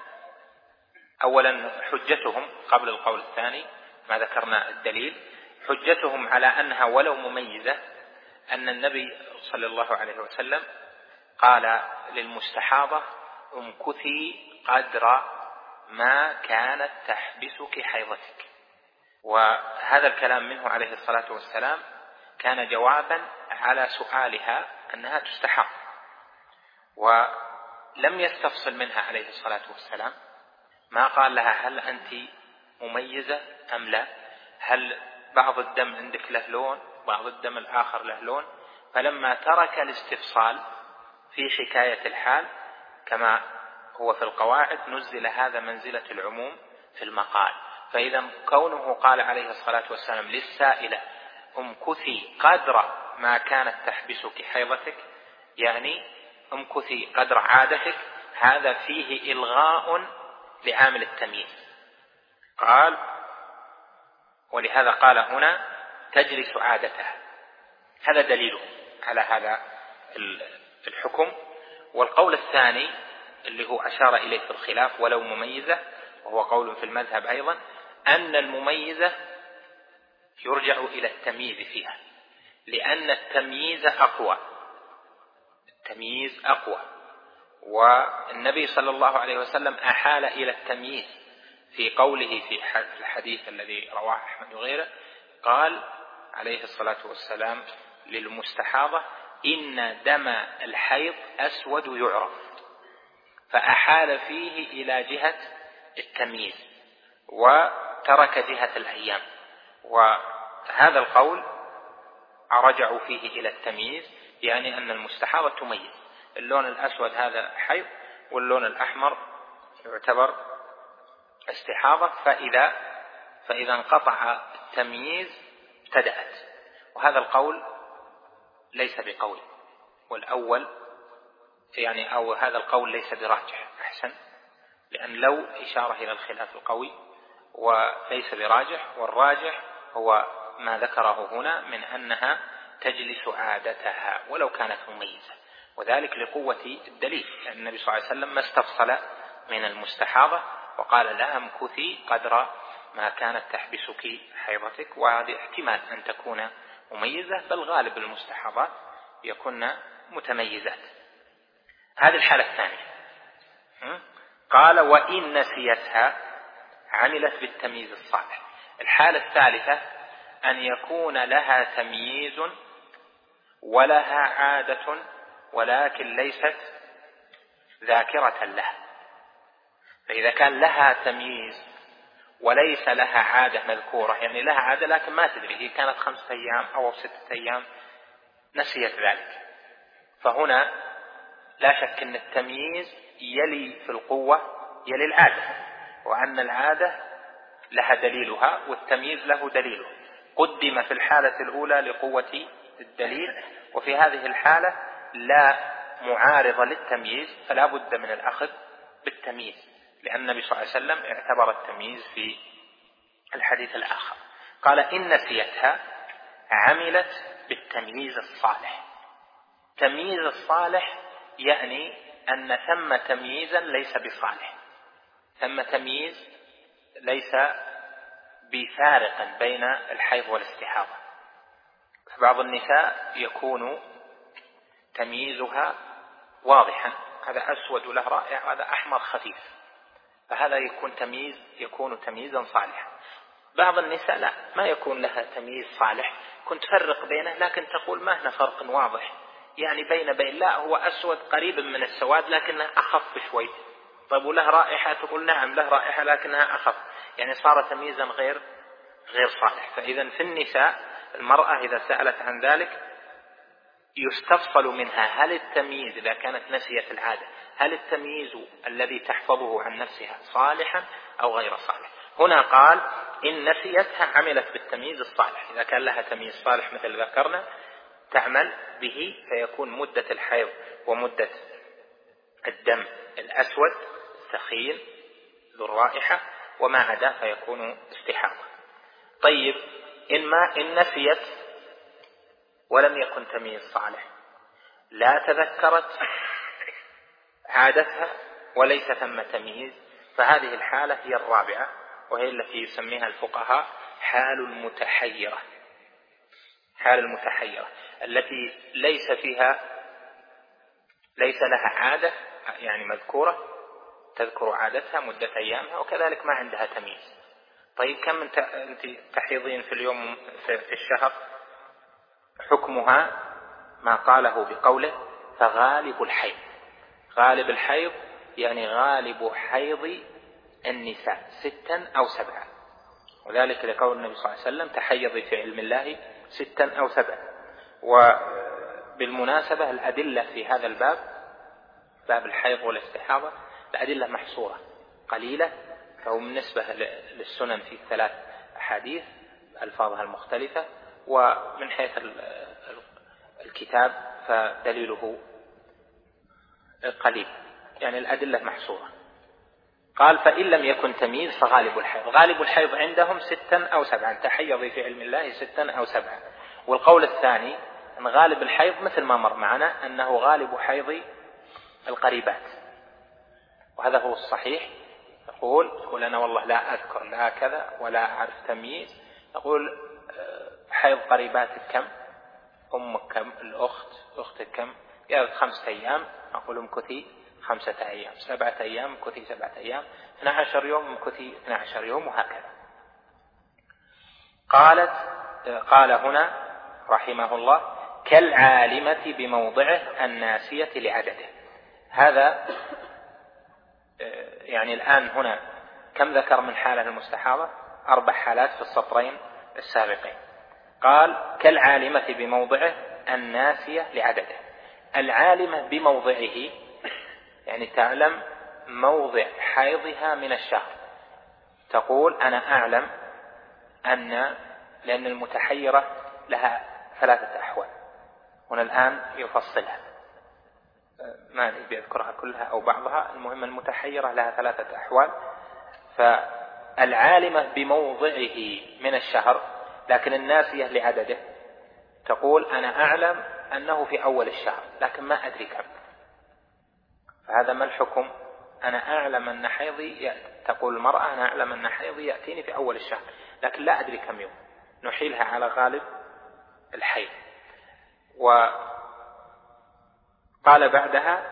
أولا حجتهم قبل القول الثاني ما ذكرنا الدليل، حجتهم على أنها ولو مميزة أن النبي صلى الله عليه وسلم قال للمستحاضة امكثي قدر ما كانت تحبسك حيضتك، وهذا الكلام منه عليه الصلاة والسلام كان جوابا على سؤالها أنها تستحاض، ولم يستفصل منها عليه الصلاة والسلام، ما قال لها هل أنت مميزة أم لا، هل بعض الدم عندك له لون بعض الدم الآخر له لون. فلما ترك الاستفصال في حكاية الحال كما هو في القواعد نزل هذا منزلة العموم في المقال. فإذا كونه قال عليه الصلاة والسلام للسائلة امكثي قدر ما كانت تحبسك حيضتك، يعني امكثي قدر عادتك، هذا فيه إلغاء لعامل التمييز. قال ولهذا قال هنا تجلس عادتها، هذا دليله على هذا الحكم. والقول الثاني اللي هو أشار إليه في الخلاف ولو مميزة، وهو قول في المذهب أيضا، أن المميزة يرجع إلى التمييز فيها، لأن التمييز أقوى، والنبي صلى الله عليه وسلم أحال إلى التمييز في قوله في الحديث الذي رواه أحمد وغيره، قال عليه الصلاة والسلام للمستحاضة إن دم الحيض أسود يعرف، فأحال فيه إلى جهة التمييز وترك جهة الأيام، وهذا القول رجعوا فيه إلى التمييز، يعني أن المستحاضة تميز، اللون الأسود هذا حيض واللون الأحمر يعتبر استحاضة، فإذا انقطع التمييز ابتدأت. وهذا القول ليس بقول، والأول يعني أو هذا القول ليس براجح أحسن، لأن لو إشارة إلى الخلاف القوي وليس براجح، والراجح هو ما ذكره هنا من أنها تجلس عادتها ولو كانت مميزة، وذلك لقوة الدليل، لأن النبي صلى الله عليه وسلم ما استفصل من المستحاضة وقال لها امكثي قدر ما كانت تحبسك حيضتك، وهذا احتمال أن تكون مميزة، بل غالب المستحاضات يكون متميزات. هذه الحالة الثانية. قال وإن نسيتها عملت بالتمييز الصالح. الحالة الثالثة أن يكون لها تمييز ولها عادة ولكن ليست ذاكرة لها. فإذا كان لها تمييز وليس لها عادة مذكورة، يعني لها عادة لكن ما تدري هي كانت 5 أيام أو 6 أيام نسيت ذلك، فهنا لا شك أن التمييز يلي في القوة يلي العادة، وأن العادة لها دليلها والتمييز له دليله، قدم في الحالة الأولى لقوة الدليل، وفي هذه الحالة لا معارض للتمييز فلا بد من الأخذ بالتمييز، لأن النبي صلى الله عليه وسلم اعتبر التمييز في الحديث الآخر. قال إن نسيتها عملت بالتمييز الصالح. تمييز الصالح يعني أن ثم تمييزا ليس بصالح، ثم تمييز ليس بفارق بين الحيض والاستحاضة. بعض النساء يكون تمييزها واضحا، هذا أسود له رائع وهذا أحمر خفيف، فهذا يكون تمييزا صالحا. بعض النساء لا، ما يكون لها تمييز صالح، كنت تفرق بينه لكن تقول ما هنا فرق واضح، يعني بين لا هو أسود قريب من السواد لكنه أخف شوي. طيب وله رائحة، تقول نعم له رائحة لكنها أخف، يعني صار تمييزا غير صالح. فإذا في النساء المرأة إذا سألت عن ذلك يستفصل منها هل التمييز إذا كانت نسيت العادة هل التمييز الذي تحفظه عن نفسها صالحا أو غير صالح. هنا قال إن نسيتها عملت بالتمييز الصالح، إذا كان لها تمييز صالح مثل ذكرنا تعمل به، فيكون مدة الحيض ومدة الدم الأسود ثخين ذو الرائحة، وما عدا فيكون استحاضة. طيب إن نسيت ولم يكن تمييز صالح، لا تذكرت عادتها وليس ثم تمييز، فهذه الحالة هي الرابعة، وهي التي يسميها الفقهاء حال المتحيرة. حال المتحيرة التي ليس لها عادة يعني مذكورة تذكر عادتها مدة أيامها، وكذلك ما عندها تمييز. طيب كم أنت تحيضين في اليوم في الشهر؟ حكمها ما قاله بقوله فغالب الحيض. غالب الحيض يعني غالب حيض النساء 6 أو 7، وذلك لقول النبي صلى الله عليه وسلم تحيضي في علم الله 6 أو 7. وبالمناسبة الأدلة في هذا الباب، باب الحيض والاستحاضة، الأدلة محصورة قليلة، فهو بالنسبة للسنن في 3 أحاديث ألفاظها المختلفة، ومن حيث الكتاب فدليله قليل، يعني الأدلة محصورة. قال فإن لم يكن تمييز فغالب الحيض. غالب الحيض عندهم 6 أو 7، تحيضي في علم الله 6 أو 7. والقول الثاني أن غالب الحيض مثل ما مر معنا أنه غالب حيض القريبات، وهذا هو الصحيح. تقول أنا والله لا أذكر لا كذا ولا أعرف تمييز، نقول حيض قريباتك كم؟ أمك كم؟ الأخت أختك كم؟ قالت 5 أيام، أقول امكثي 5 أيام، 7 أيام امكثي 7 أيام، 12 يوم امكثي 12 يوم، وهكذا. قال هنا رحمه الله كالعالمة بموضعه الناسية لعدده. هذا يعني الآن هنا كم ذكر من حالة المستحاضة؟ 4 حالات في السطرين السابقين. قال كالعالمة بموضعه الناسية لعدده. العالمة بموضعه يعني تعلم موضع حيضها من الشهر، تقول أنا أعلم لأن المتحيرة لها 3 أحوال، هنا الآن يفصلها، ما بيذكرها كلها أو بعضها، المهم المتحيرة لها 3 أحوال. فالعالمة بموضعه من الشهر لكن الناسية لعدده، تقول أنا أعلم أنه في أول الشهر لكن ما أدري كم، فهذا ما الحكم؟ أنا أعلم أن حيضي تقول المرأة أنا أعلم أن حيضي يأتيني في أول الشهر لكن لا أدري كم يوم، نحيلها على غالب الحيض. وقال بعدها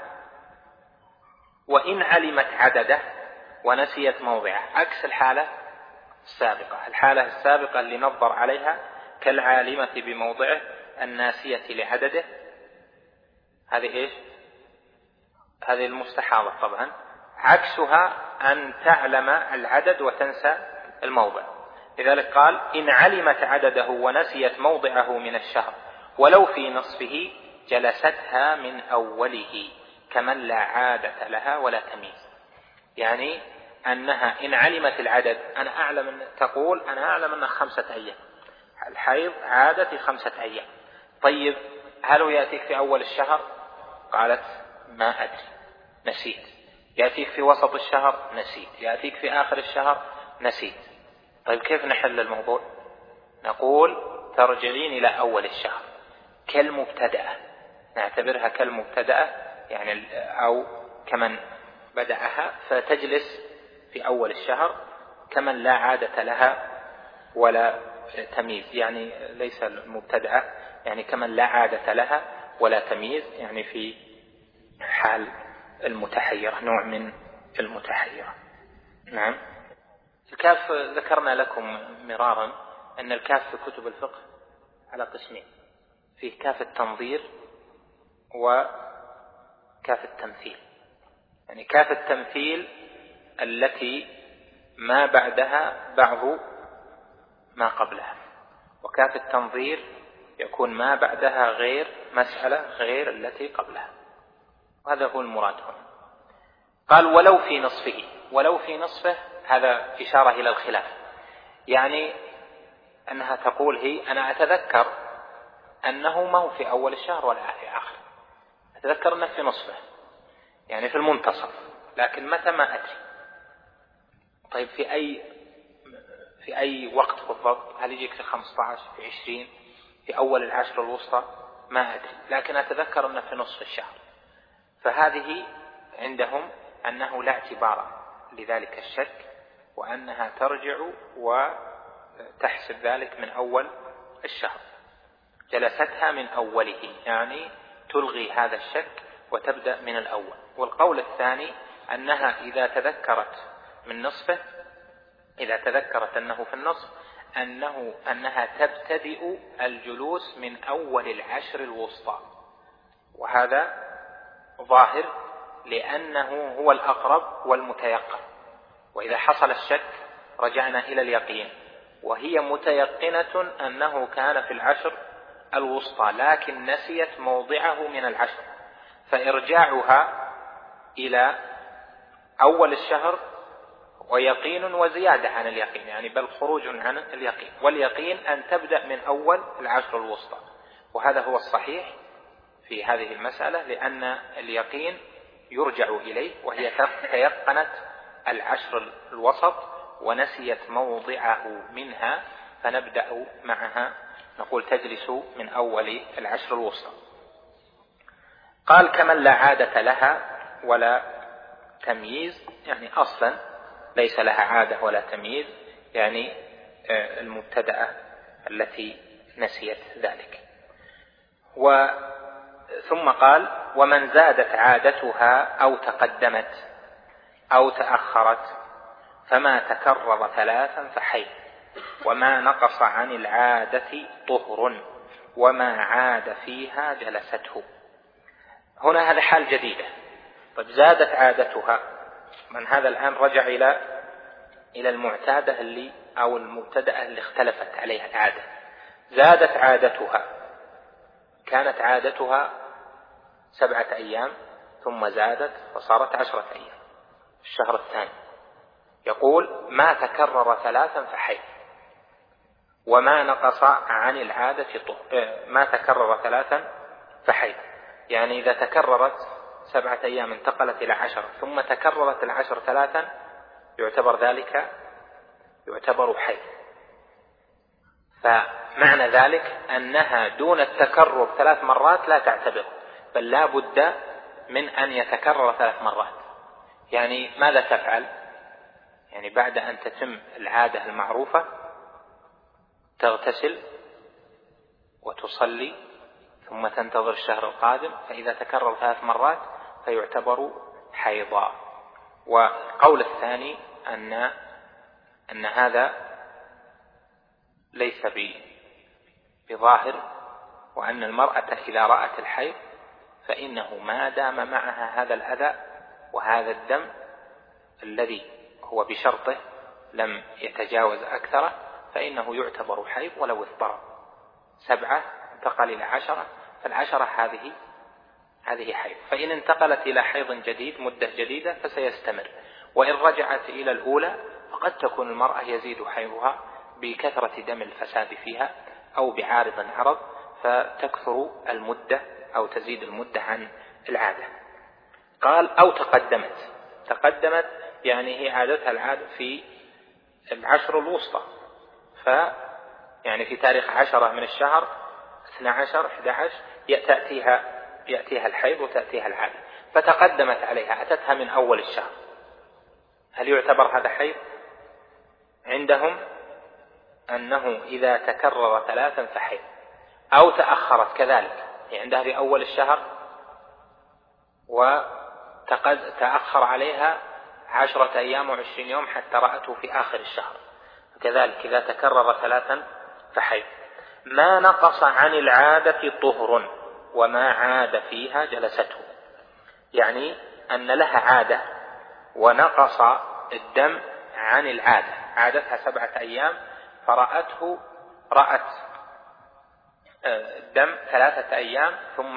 وإن علمت عدده ونسيت موضعه، عكس الحالة السابقة. الحالة السابقة اللي نظر عليها كالعالمة بموضعه الناسية لعدده، هذه إيش؟ هذه المستحاضة طبعا. عكسها أن تعلم العدد وتنسى الموضع. لذلك قال إن علمت عدده ونسيت موضعه من الشهر ولو في نصفه جلستها من أوله كمن لا عادة لها ولا تمييز. يعني أنها إن علمت العدد، أنا أعلم تقول أنا أعلم أنها 5 أيام، الحيض عادة في 5 أيام. طيب هل هو يأتيك في أول الشهر؟ قالت ما أدري، نسيت. يأتيك في وسط الشهر؟ نسيت. يأتيك في آخر الشهر؟ نسيت. طيب كيف نحل الموضوع؟ نقول ترجعين إلى أول الشهر كالمبتدأة، نعتبرها كالمبتدأة يعني أو كمن بدأها، فتجلس في أول الشهر كمن لا عادة لها ولا تمييز، يعني ليس المبتدأة، يعني كمن لا عادة لها ولا تمييز، يعني في حال المتحيرة، نوع من المتحيرة. نعم. الكاف ذكرنا لكم مرارا أن الكاف في كتب الفقه على قسمين، فيه كاف التنظير وكاف التمثيل. يعني كاف التمثيل التي ما بعدها بعض ما قبلها، وكاف التنظير يكون ما بعدها غير مسألة غير التي قبلها، وهذا هو المراد هنا. قال ولو في نصفه، ولو في نصفه هذا إشارة إلى الخلاف، يعني أنها تقول هي أنا أتذكر أنه ما هو في أول الشهر ولا في آخر، أتذكر أنه في نصفه يعني في المنتصف، لكن متى ما أدري. طيب في أي وقت بالضبط؟ هل يجيك في 15 في 20 في أول العشر الوسطى؟ ما أدري، لكن أتذكر أنه في نصف الشهر. فهذه عندهم أنه لا اعتبار لذلك الشك، وأنها ترجع وتحسب ذلك من أول الشهر، جلستها من أوله، يعني تلغي هذا الشك وتبدأ من الأول. والقول الثاني أنها إذا تذكرت من نصفه، إذا تذكرت أنه في النصف، أنها تبتدئ الجلوس من أول العشر الوسطى، وهذا ظاهر لأنه هو الأقرب والمتيقن. وإذا حصل الشك رجعنا إلى اليقين، وهي متيقنة أنه كان في العشر الوسطى لكن نسيت موضعه من العشر، فإرجاعها إلى أول الشهر ويقين وزيادة عن اليقين، يعني بل خروج عن اليقين، واليقين أن تبدأ من أول العشر الوسطى. وهذا هو الصحيح في هذه المسألة، لأن اليقين يرجع إليه، وهي تيقنت العشر الوسط ونسيت موضعه منها، فنبدأ معها نقول تجلس من أول العشر الوسطى. قال كمن لا عادة لها ولا تمييز، يعني أصلا ليس لها عادة ولا تمييز، يعني المبتدأة التي نسيت ذلك. ثم قال ومن زادت عادتها أو تقدمت أو تأخرت فما تكرر 3 فحيض، وما نقص عن العادة طهر، وما عاد فيها جلسته. هنا هذا حال جديدة. طيب زادت عادتها، من هذا الآن رجع إلى المعتادة أو المبتدأة اللي اختلفت عليها العادة. زادت عادتها، كانت عادتها 7 أيام ثم زادت فصارت 10 أيام الشهر الثاني. يقول ما تكرر 3 فحيض، وما نقص عن العادة ما تكرر 3 فحيض، يعني إذا تكررت 7 أيام انتقلت إلى 10 ثم تكررت 10 3 يعتبر حيض. فمعنى ذلك أنها دون التكرر 3 مرات لا تعتبر، بل لا بد من أن يتكرر 3 مرات. يعني ماذا تفعل؟ يعني بعد أن تتم العادة المعروفة تغتسل وتصلي ثم تنتظر الشهر القادم، فإذا تكرر 3 مرات فيعتبر حيضا. والقول الثاني أن هذا ليس بظاهر، وأن المرأة إذا رأت الحيض فإنه ما دام معها هذا الأذى وهذا الدم الذي هو بشرطه لم يتجاوز أكثره، فإنه يعتبر حيض ولو اضطرب. 7 انتقل إلى 10، فالعشرة هذه حيض. فإن انتقلت إلى حيض جديد مدة جديدة فسيستمر، وإن رجعت إلى الأولى فقد تكون المرأة يزيد حيضها بكثرة دم الفساد فيها أو بعارض عرض فتكثر المدة أو تزيد المدة عن العادة. قال أو تقدمت يعني هي عادتها العادة في العشر الوسطى، يعني في تاريخ 10 من الشهر 12 11 يأتيها الحيض وتأتيها العادة، فتقدمت عليها أتتها من أول الشهر، هل يعتبر هذا حيض؟ عندهم أنه إذا تكرر 3 فحيض، أو تأخرت كذلك، يعني عندها في أول الشهر وتأخر عليها 10 أيام و20 يوم حتى رأته في آخر الشهر، كذلك إذا تكرر 3 فحيض. ما نقص عن العادة طهر وما عاد فيها جلسته، يعني أن لها عادة ونقص الدم عن العادة، عادتها 7 أيام رأت الدم 3 أيام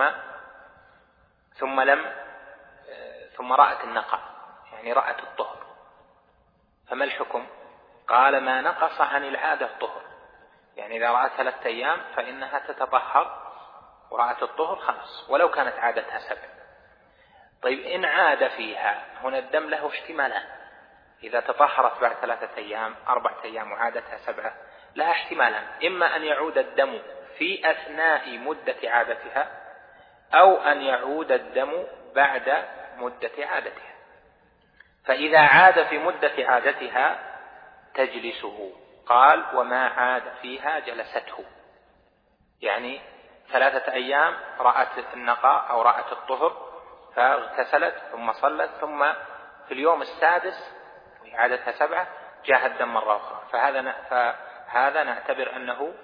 ثم رأت النقع، يعني رأت الطهر، فما الحكم؟ قال ما نقص عن العادة طهر، يعني إذا رأت 3 أيام فإنها تتطهر ورأت الطهر خلاص ولو كانت عادتها 7. طيب إن عاد فيها، هنا الدم له احتمالان، إذا تطهرت بعد 3 أيام 4 أيام وعادتها 7 لها احتمالان، إما أن يعود الدم في أثناء مدة عادتها أو أن يعود الدم بعد مدة عادتها. فإذا عاد في مدة عادتها تجلسه، قال وما عاد فيها جلسته، يعني 3 أيام رأت النقاء أو رأت الطهر فاغتسلت ثم صلت، ثم في اليوم السادس عادتها 7 جاء الدم مرة أخرى، فهذا نعتبر أنه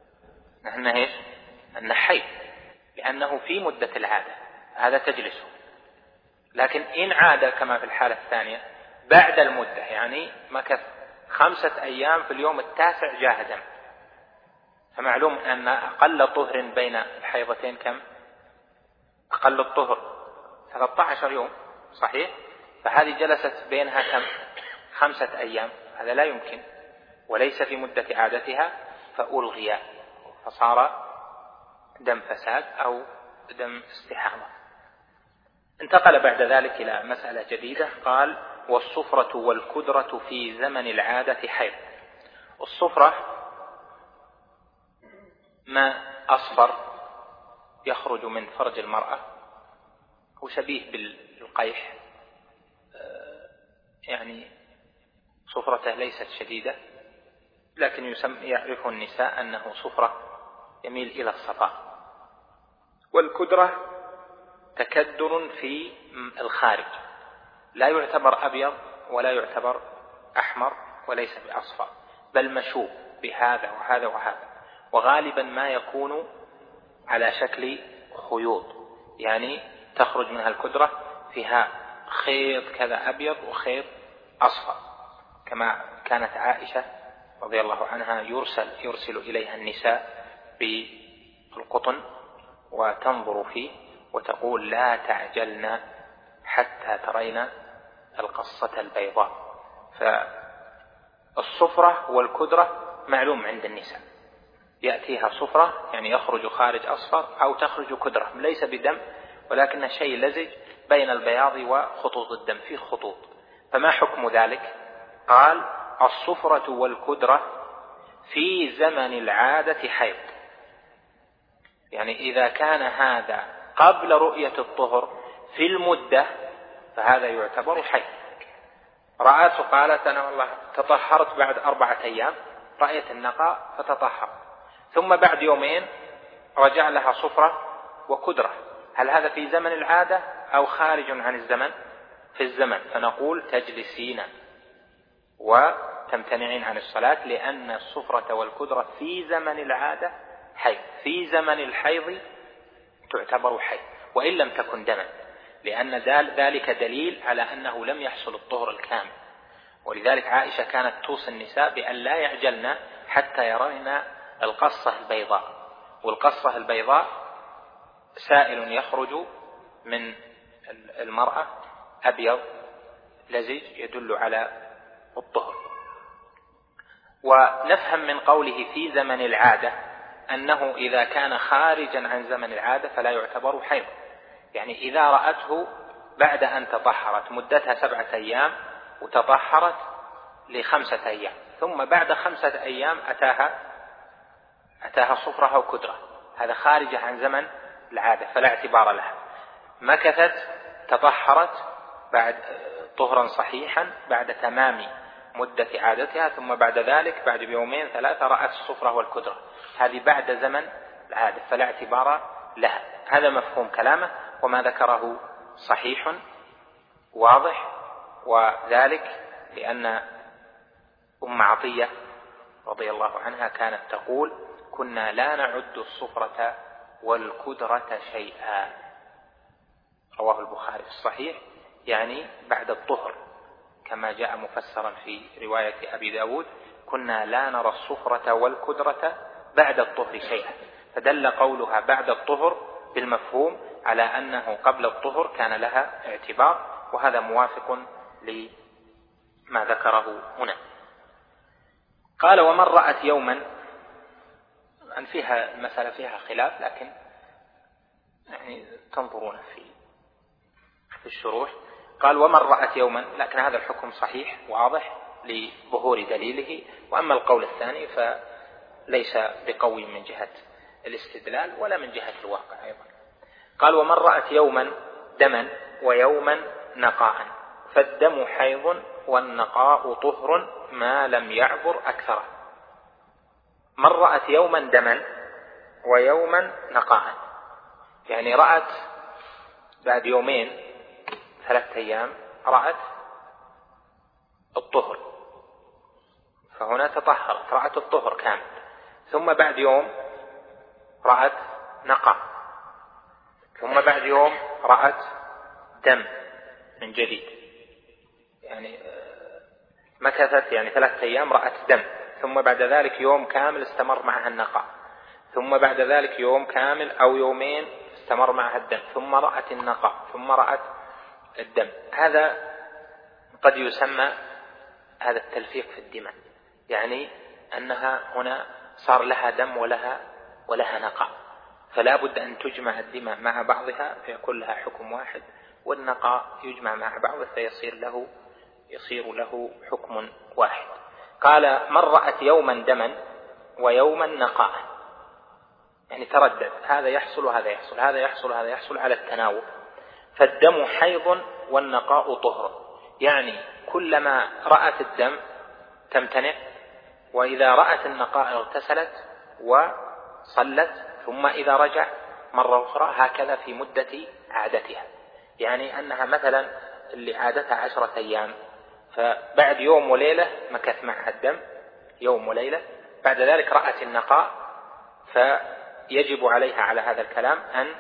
حيض، لأنه في مدة العادة، هذا تجلسه. لكن إن عاد كما في الحالة الثانية بعد المدة، يعني مكث 5 أيام في اليوم التاسع جاء دم، فمعلوم أن أقل طهر بين الحيضتين كم؟ أقل الطهر 13 يوم، صحيح؟ فهذه جلست بينها كم؟ 5 أيام، هذا لا يمكن، وليس في مدة عادتها، فألغي فصار دم فساد أو دم استحاضة. انتقل بعد ذلك إلى مسألة جديدة، قال والصفرة والكدرة في زمن العادة حيض. الصفرة ما أصفر يخرج من فرج المرأة، هو شبيه بالقيح، يعني صفرته ليست شديدة، لكن يعرف النساء أنه صفرة يميل إلى الصفاء. والكدرة تكدر في الخارج، لا يعتبر أبيض ولا يعتبر أحمر وليس بأصفر، بل مشوب بهذا وهذا وهذا، وغالبا ما يكون على شكل خيوط، يعني تخرج منها الكدرة فيها خيط كذا أبيض وخيط أصفر، كما كانت عائشة رضي الله عنها يرسل إليها النساء بالقطن وتنظر فيه وتقول لا تعجلن حتى ترين القصة البيضاء. فالصفرة والكدرة معلوم عند النساء، يأتيها صفرة يعني يخرج خارج أصفر، أو تخرج كدرة ليس بدم ولكن شيء لزج بين البياض وخطوط الدم، فيه خطوط. فما حكم ذلك؟ قال الصفرة والكدرة في زمن العادة حيض، يعني إذا كان هذا قبل رؤية الطهر في المدة فهذا يعتبر حيض. رأته قالت أنا والله تطهرت بعد 4 أيام، رأيت النقاء فتطهر، ثم بعد يومين رجع لها صفرة وكدرة، هل هذا في زمن العادة أو خارج عن الزمن؟ في الزمن، فنقول تجلسين وتمتنعين عن الصلاة، لأن الصفرة والكدرة في زمن العادة حيض، في زمن الحيض تعتبر حيض وإن لم تكن دما، لأن ذلك دليل على أنه لم يحصل الطهر الكامل. ولذلك عائشة كانت توصي النساء بأن لا يعجلن حتى يرين القصة البيضاء، والقصة البيضاء سائل يخرج من المرأة أبيض لزج يدل على الطهر. ونفهم من قوله في زمن العادة أنه إذا كان خارجا عن زمن العادة فلا يعتبر حيض، يعني إذا رأته بعد أن تطهرت مدتها 7 أيام وتطهرت ل5 أيام، ثم بعد 5 أيام أتاها صفرة أو كدرة، هذا خارج عن زمن العادة فلا اعتبار لها. مكثت تطهرت بعد طهرا صحيحا بعد تمام مدة عادتها، ثم بعد ذلك بعد 2-3 رأت الصفرة والكدرة، هذه بعد زمن العادة فلا اعتبار لها. هذا مفهوم كلامه، وما ذكره صحيح واضح، وذلك لأن أم عطية رضي الله عنها كانت تقول: كنا لا نعد الصفرة والكدرة شيئا، رواه البخاري في الصحيح، يعني بعد الطهر، كما جاء مفسرا في رواية أبي داود: كنا لا نرى الصفرة والكدرة بعد الطهر شيئا، فدل قولها بعد الطهر بالمفهوم على أنه قبل الطهر كان لها اعتبار، وهذا موافق لما ذكره هنا. قال: ومن رأت يوما، أن فيها المسألة فيها خلاف، لكن يعني تنظرون في الشروح. قال: ومن رأت يوما، لكن هذا الحكم صحيح واضح لظهور دليله، وأما القول الثاني فليس بقوي من جهة الاستدلال ولا من جهة الواقع أيضا. قال: ومن رأت يوما دما ويوما نقاء فالدم حيض والنقاء طهر ما لم يعبر أكثره. من رأت يوما دما ويوما نقاء، يعني رأت بعد 2-3 أيام رأت الطهر، فهنا تطهرت رأت الطهر كامل، ثم بعد يوم رأت نقاء، ثم بعد يوم رأت دم من جديد، يعني مكثت 3 أيام رأت دم، ثم بعد ذلك يوم كامل استمر معها النقاء، ثم بعد ذلك يوم كامل أو 2 استمر معها الدم، ثم رأت النقاء، ثم رأت الدم. هذا قد يسمى هذا التلفيق في الدماء، يعني أنها هنا صار لها دم ولها نقاء، فلا بد أن تجمع الدماء مع بعضها فيكون لها حكم واحد، والنقاء يجمع مع بعضه فيصير له حكم واحد. قال: من رأت يوما دما ويوما نقاء، يعني تردد، هذا يحصل وهذا يحصل، هذا يحصل وهذا يحصل على التناوب، فالدم حيض والنقاء طهر، يعني كلما رأت الدم تمتنع، وإذا رأت النقاء اغتسلت وصلت، ثم إذا رجع مرة أخرى، هكذا في مدة عادتها، يعني أنها مثلا اللي عادتها 10 أيام، فبعد يوم وليلة مكث معها الدم يوم وليلة، بعد ذلك رأت النقاء، فيجب عليها على هذا الكلام أن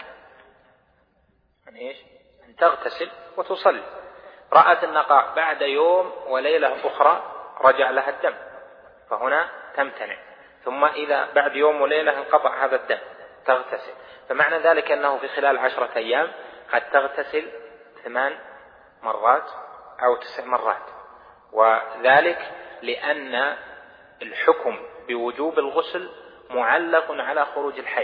تغتسل وتصلي. رأت النقاء بعد يوم وليلة أخرى رجع لها الدم، فهنا تمتنع، ثم إذا بعد يوم وليلة انقطع هذا الدم تغتسل، فمعنى ذلك أنه في خلال 10 أيام قد تغتسل 8 مرات أو 9 مرات، وذلك لأن الحكم بوجوب الغسل معلق على خروج الحيض،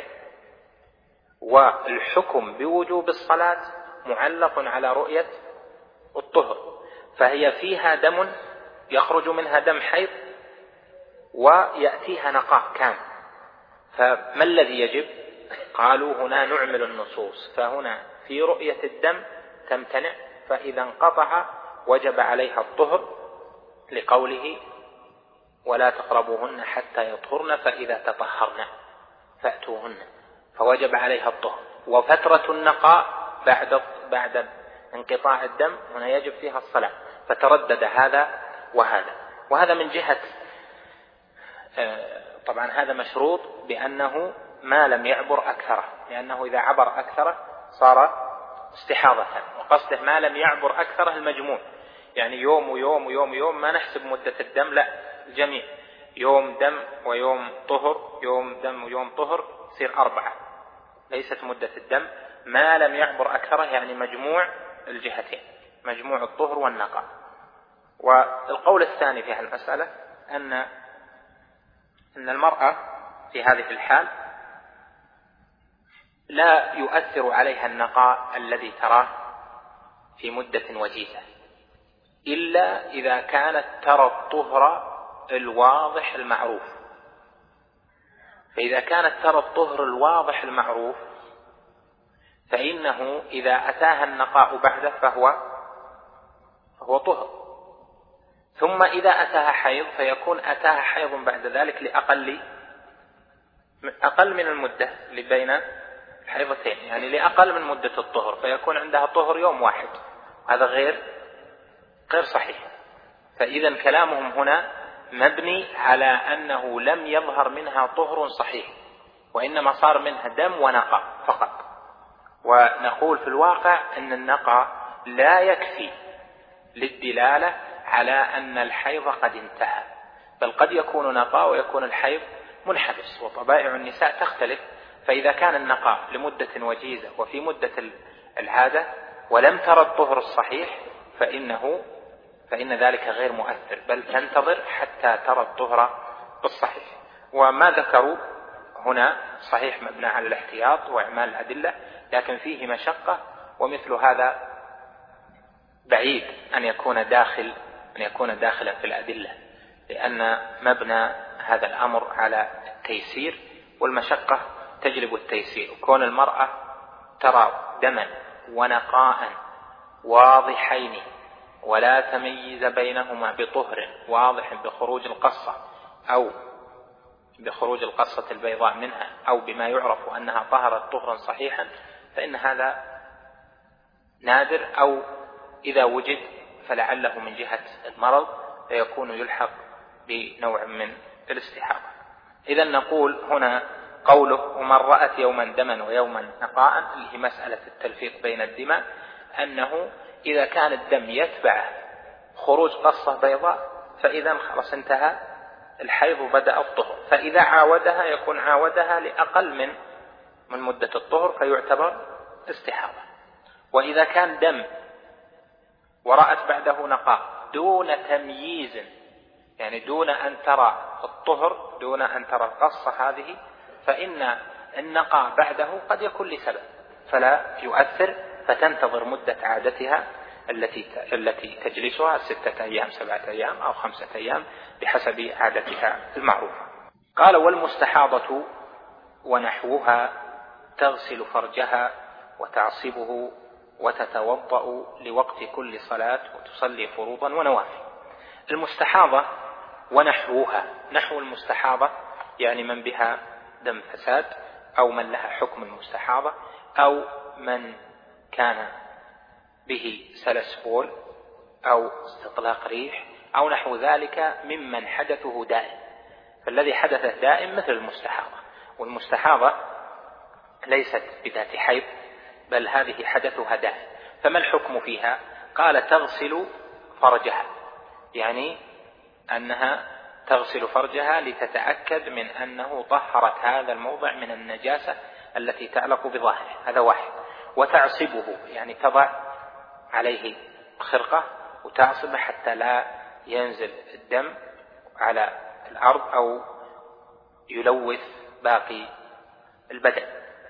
والحكم بوجوب الصلاة معلق على رؤية الطهر، فهي فيها دم يخرج منها دم حيض ويأتيها نقاء كامل، فما الذي يجب؟ قالوا هنا نعمل النصوص، فهنا في رؤية الدم تمتنع، فإذا انقطع وجب عليها الطهر، لقوله: ولا تقربوهن حتى يطهرن فإذا تطهرن فأتوهن، فوجب عليها الطهر. وفترة النقاء بعد انقطاع الدم هنا يجب فيها الصلاة، فتردد هذا وهذا من جهة، طبعا هذا مشروط بأنه ما لم يعبر أكثره، لأنه إذا عبر أكثره صار استحاضة، وقصده ما لم يعبر أكثره المجموع، يعني يوم ويوم ويوم ويوم، ما نحسب مدة الدم، لا، الجميع يوم دم ويوم طهر، يوم دم ويوم طهر، يصير 4، ليست مدة الدم ما لم يعبر أكثره، يعني مجموع الجهتين، مجموع الطهر والنقاء. والقول الثاني في هذه المسألة أن المرأة في هذه الحال لا يؤثر عليها النقاء الذي تراه في مدة وجيزة إلا إذا كانت ترى الطهر الواضح المعروف. فإذا كانت ترى الطهر الواضح المعروف فإنه إذا أتاها النقاء بعده فهو طهر. ثم إذا أتاها حيض فيكون أتاها حيض بعد ذلك أقل من المدة اللي بين الحيضتين، يعني لأقل من مدة الطهر، فيكون عندها طهر يوم واحد. هذا غير صحيح. فإذا كلامهم هنا مبني على أنه لم يظهر منها طهر صحيح، وإنما صار منها دم ونقاء فقط. ونقول في الواقع أن النقاء لا يكفي للدلالة على أن الحيض قد انتهى، بل قد يكون نقاء ويكون الحيض منحبس، وطبائع النساء تختلف. فإذا كان النقاء لمدة وجيزة وفي مدة العادة ولم ترى الطهر الصحيح فإن ذلك غير مؤثر، بل تنتظر حتى ترى الطهر الصحيح. وما ذكروا هنا صحيح مبنى على الاحتياط وإعمال الأدلة، لكن فيه مشقة، ومثل هذا بعيد أن يكون داخلا في الأدلة، لأن مبنى هذا الأمر على التيسير، والمشقة تجلب التيسير. وكون المرأة ترى دما ونقاء واضحين ولا تميز بينهما بطهر واضح بخروج القصة أو بخروج القصة البيضاء منها أو بما يعرف أنها طهرت طهرا صحيحا، فإن هذا نادر، أو إذا وجد فلعله من جهة المرض فيكون يلحق بنوع من الاستحاضة. إذا نقول هنا قوله ومن رأت يوما دما ويوما نقاء، اللي هي مسألة التلفيق بين الدماء، أنه إذا كان الدم يتبع خروج قصة بيضاء فإذا خلاص انتهى الحيض وبدأ الطهر، فإذا عاودها يكون عاودها لأقل من مدة الطهر فيعتبر استحاضة. وإذا كان دم ورأت بعده نقاء دون تمييز، يعني دون أن ترى الطهر، دون أن ترى القصة هذه، فإن النقاء بعده قد يكون لسبب فلا يؤثر، فتنتظر مدة عادتها التي تجلسها 6 أيام 7 أيام أو 5 أيام بحسب عادتها المعروفة. قال والمستحاضة ونحوها تغسل فرجها وتعصبه وتتوضأ لوقت كل صلاة وتصلي فروضا ونوافل. المستحاضة ونحوها، نحو المستحاضة يعني من بها دم فساد، أو من لها حكم المستحاضة، أو من كان به سلس بول أو استطلاق ريح أو نحو ذلك ممن حدثه دائم. فالذي حدثه دائم مثل المستحاضة، والمستحاضة ليست بذات حيض بل هذه حدثها دائم. فما الحكم فيها؟ قال تغسل فرجها، يعني أنها تغسل فرجها لتتأكد من أنه طهرت هذا الموضع من النجاسة التي تعلق بظاهره، هذا واحد. وتعصبه يعني تضع عليه خرقة وتعصبه حتى لا ينزل الدم على الأرض أو يلوث باقي البدن.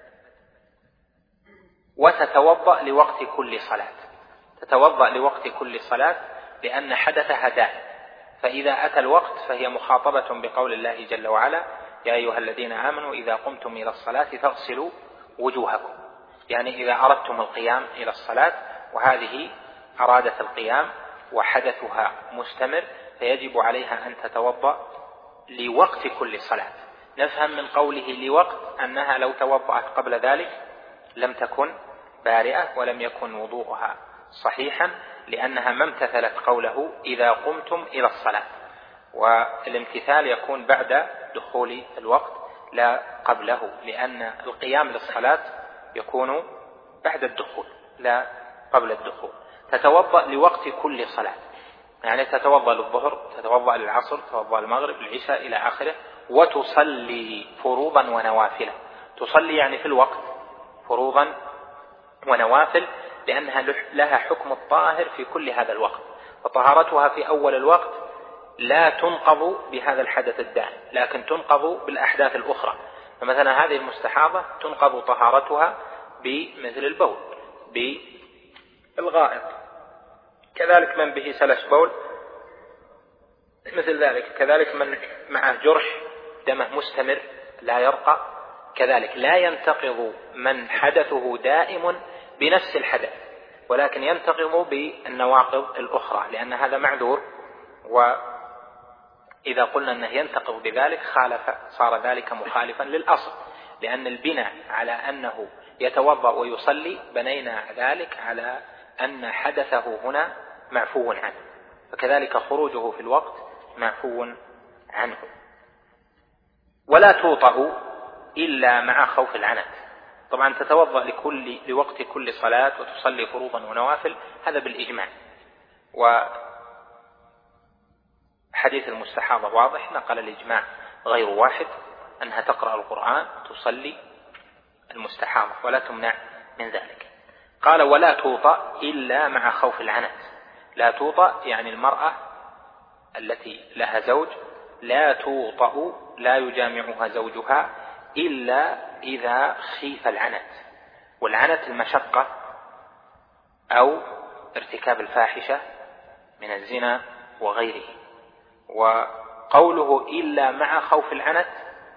وتتوضأ لوقت كل صلاة، تتوضأ لوقت كل صلاة لأن حدثها دائم، فإذا أتى الوقت فهي مخاطبة بقول الله جل وعلا يا أيها الذين آمنوا إذا قمتم إلى الصلاة فاغسلوا وجوهكم، يعني إذا أردتم القيام إلى الصلاة وهذه أرادت القيام وحدثها مستمر فيجب عليها أن تتوضأ لوقت كل صلاة. نفهم من قوله لوقت أنها لو توضأت قبل ذلك لم تكن بارئة ولم يكن وضوءها صحيحا، لأنها ما امتثلت قوله إذا قمتم إلى الصلاة، والامتثال يكون بعد دخول الوقت لا قبله، لأن القيام للصلاة يكون بعد الدخول لا قبل الدخول. تتوضأ لوقت كل صلاة، يعني تتوضأ للظهر، تتوضأ للعصر، تتوضأ للمغرب، للعشاء إلى آخره. وتصلي فروضا ونوافل، تصلي يعني في الوقت فروضا ونوافل، لأنها لها حكم الطاهر في كل هذا الوقت. فطهارتها في أول الوقت لا تنقض بهذا الحدث الدائم، لكن تنقض بالأحداث الأخرى. فمثلا هذه المستحاضة تنقض طهارتها بمثل البول، بالغائط، كذلك من به سلس بول مثل ذلك، كذلك من معه جرح دمه مستمر لا يرقى، كذلك لا ينتقض من حدثه دائم بنفس الحدث، ولكن ينتقض بالنواقض الأخرى، لأن هذا معذور. وإذا قلنا أنه ينتقض بذلك صار ذلك مخالفا للأصل، لأن البناء على أنه يتوضأ ويصلي بنينا ذلك على أن حدثه هنا معفو عنه، فكذلك خروجه في الوقت معفو عنه. ولا توطأ إلا مع خوف العنت. طبعا تتوضأ لوقت كل صلاة وتصلي فروضا ونوافل، هذا بالإجماع. وحديث المستحاضة واضح، نقل الإجماع غير واحد أنها تقرأ القرآن تصلي المستحاضة ولا تمنع من ذلك. قال ولا توطأ إلا مع خوف العنت. لا توطأ يعني المرأة التي لها زوج لا توطأ، لا يجامعها زوجها إلا إذا خيف العنت، والعنت المشقة أو ارتكاب الفاحشة من الزنا وغيره. وقوله إلا مع خوف العنت،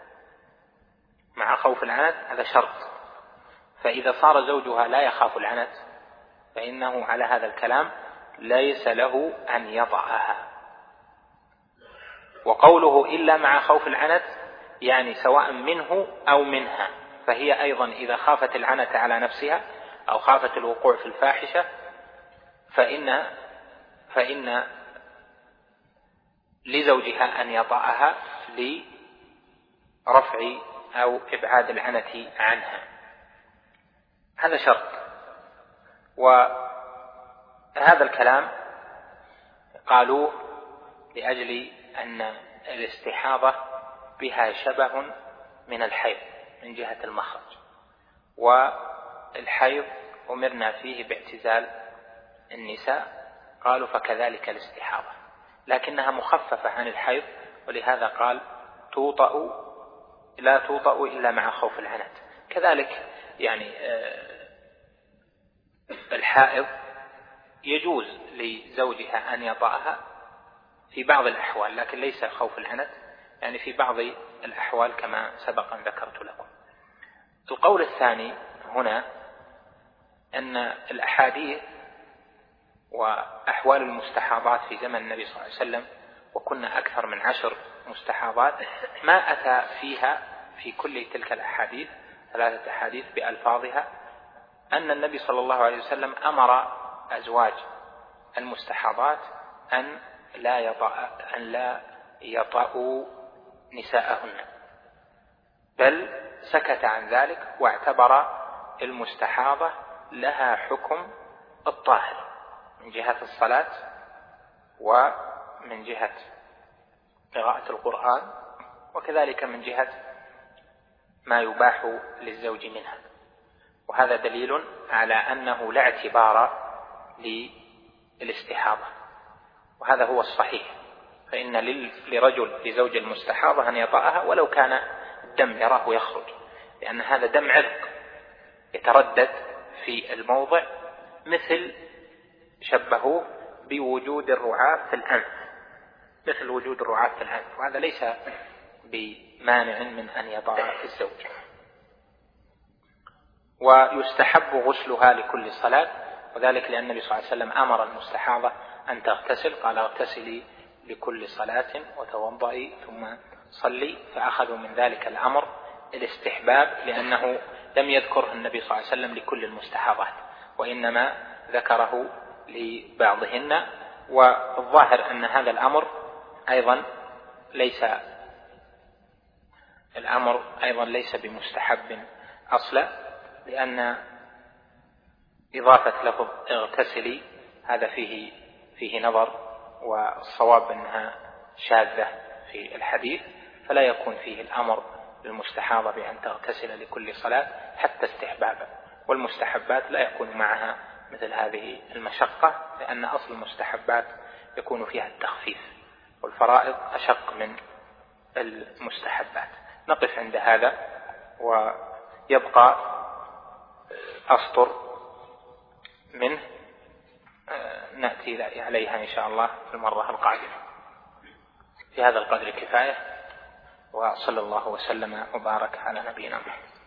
مع خوف العنت هذا شرط، فإذا صار زوجها لا يخاف العنت فإنه على هذا الكلام ليس له أن يضعها. وقوله إلا مع خوف العنت يعني سواء منه أو منها، فهي أيضا إذا خافت العنت على نفسها أو خافت الوقوع في الفاحشة فإن لزوجها أن يضعها لرفع أو إبعاد العنت عنها، هذا شرط. وهذا الكلام قالوا لأجل أن الاستحاضة بها شبه من الحيض من جهة المخرج، والحيض أمرنا فيه باعتزال النساء، قالوا فكذلك الاستحاضة، لكنها مخففة عن الحيض، ولهذا قال لا توطأ إلا مع خوف العنت. كذلك يعني الحائض يجوز لزوجها أن يطأها في بعض الأحوال، لكن ليس خوف العنت، يعني في بعض الأحوال كما سبق أن ذكرت لكم. القول الثاني هنا أن الأحاديث وأحوال المستحاضات في زمن النبي صلى الله عليه وسلم، وكنا أكثر من 10 مستحاضات، ما أتى فيها في كل تلك الأحاديث 3 أحاديث بألفاظها أن النبي صلى الله عليه وسلم أمر أزواج المستحاضات أن لا يطأوا نساءهن، بل سكت عن ذلك واعتبر المستحاضة لها حكم الطاهر من جهة الصلاة ومن جهة قراءة القرآن، وكذلك من جهة ما يباح للزوج منها. وهذا دليل على أنه لا اعتبار للاستحاضة، وهذا هو الصحيح. فإن لزوج المستحاضة أن يطأها ولو كان الدم يراه يخرج، لأن هذا دم عرق يتردد في الموضع، مثل شبهوه بوجود الرعاف في الأنف، مثل وجود الرعاف في الأنف، وهذا ليس بمانع من أن يطأ الزوج. ويستحب غسلها لكل صلاة، وذلك لأن النبي صلى الله عليه وسلم أمر المستحاضة أن تغتسل، قال اغتسلي لكل صلاة وتوضئي ثم صلي، فأخذوا من ذلك الأمر الاستحباب، لأنه لم يذكره النبي صلى الله عليه وسلم لكل المستحاضات، وإنما ذكره لبعضهن. والظاهر أن هذا الأمر أيضا ليس بمستحب أصلا، لأن إضافة لفظ اغتسلي هذا فيه نظر، والصواب أنها شاذة في الحديث، فلا يكون فيه الأمر للمستحاضة بأن تغتسل لكل صلاة حتى استحبابا، والمستحبات لا يكون معها مثل هذه المشقة، لأن أصل المستحبات يكون فيها التخفيف، والفرائض أشق من المستحبات. نقف عند هذا، ويبقى أسطر منه نأتي عليها إن شاء الله في المرة القادمة. في هذا القدر كفاية، وصلى الله وسلم وبارك على نبينا محمد.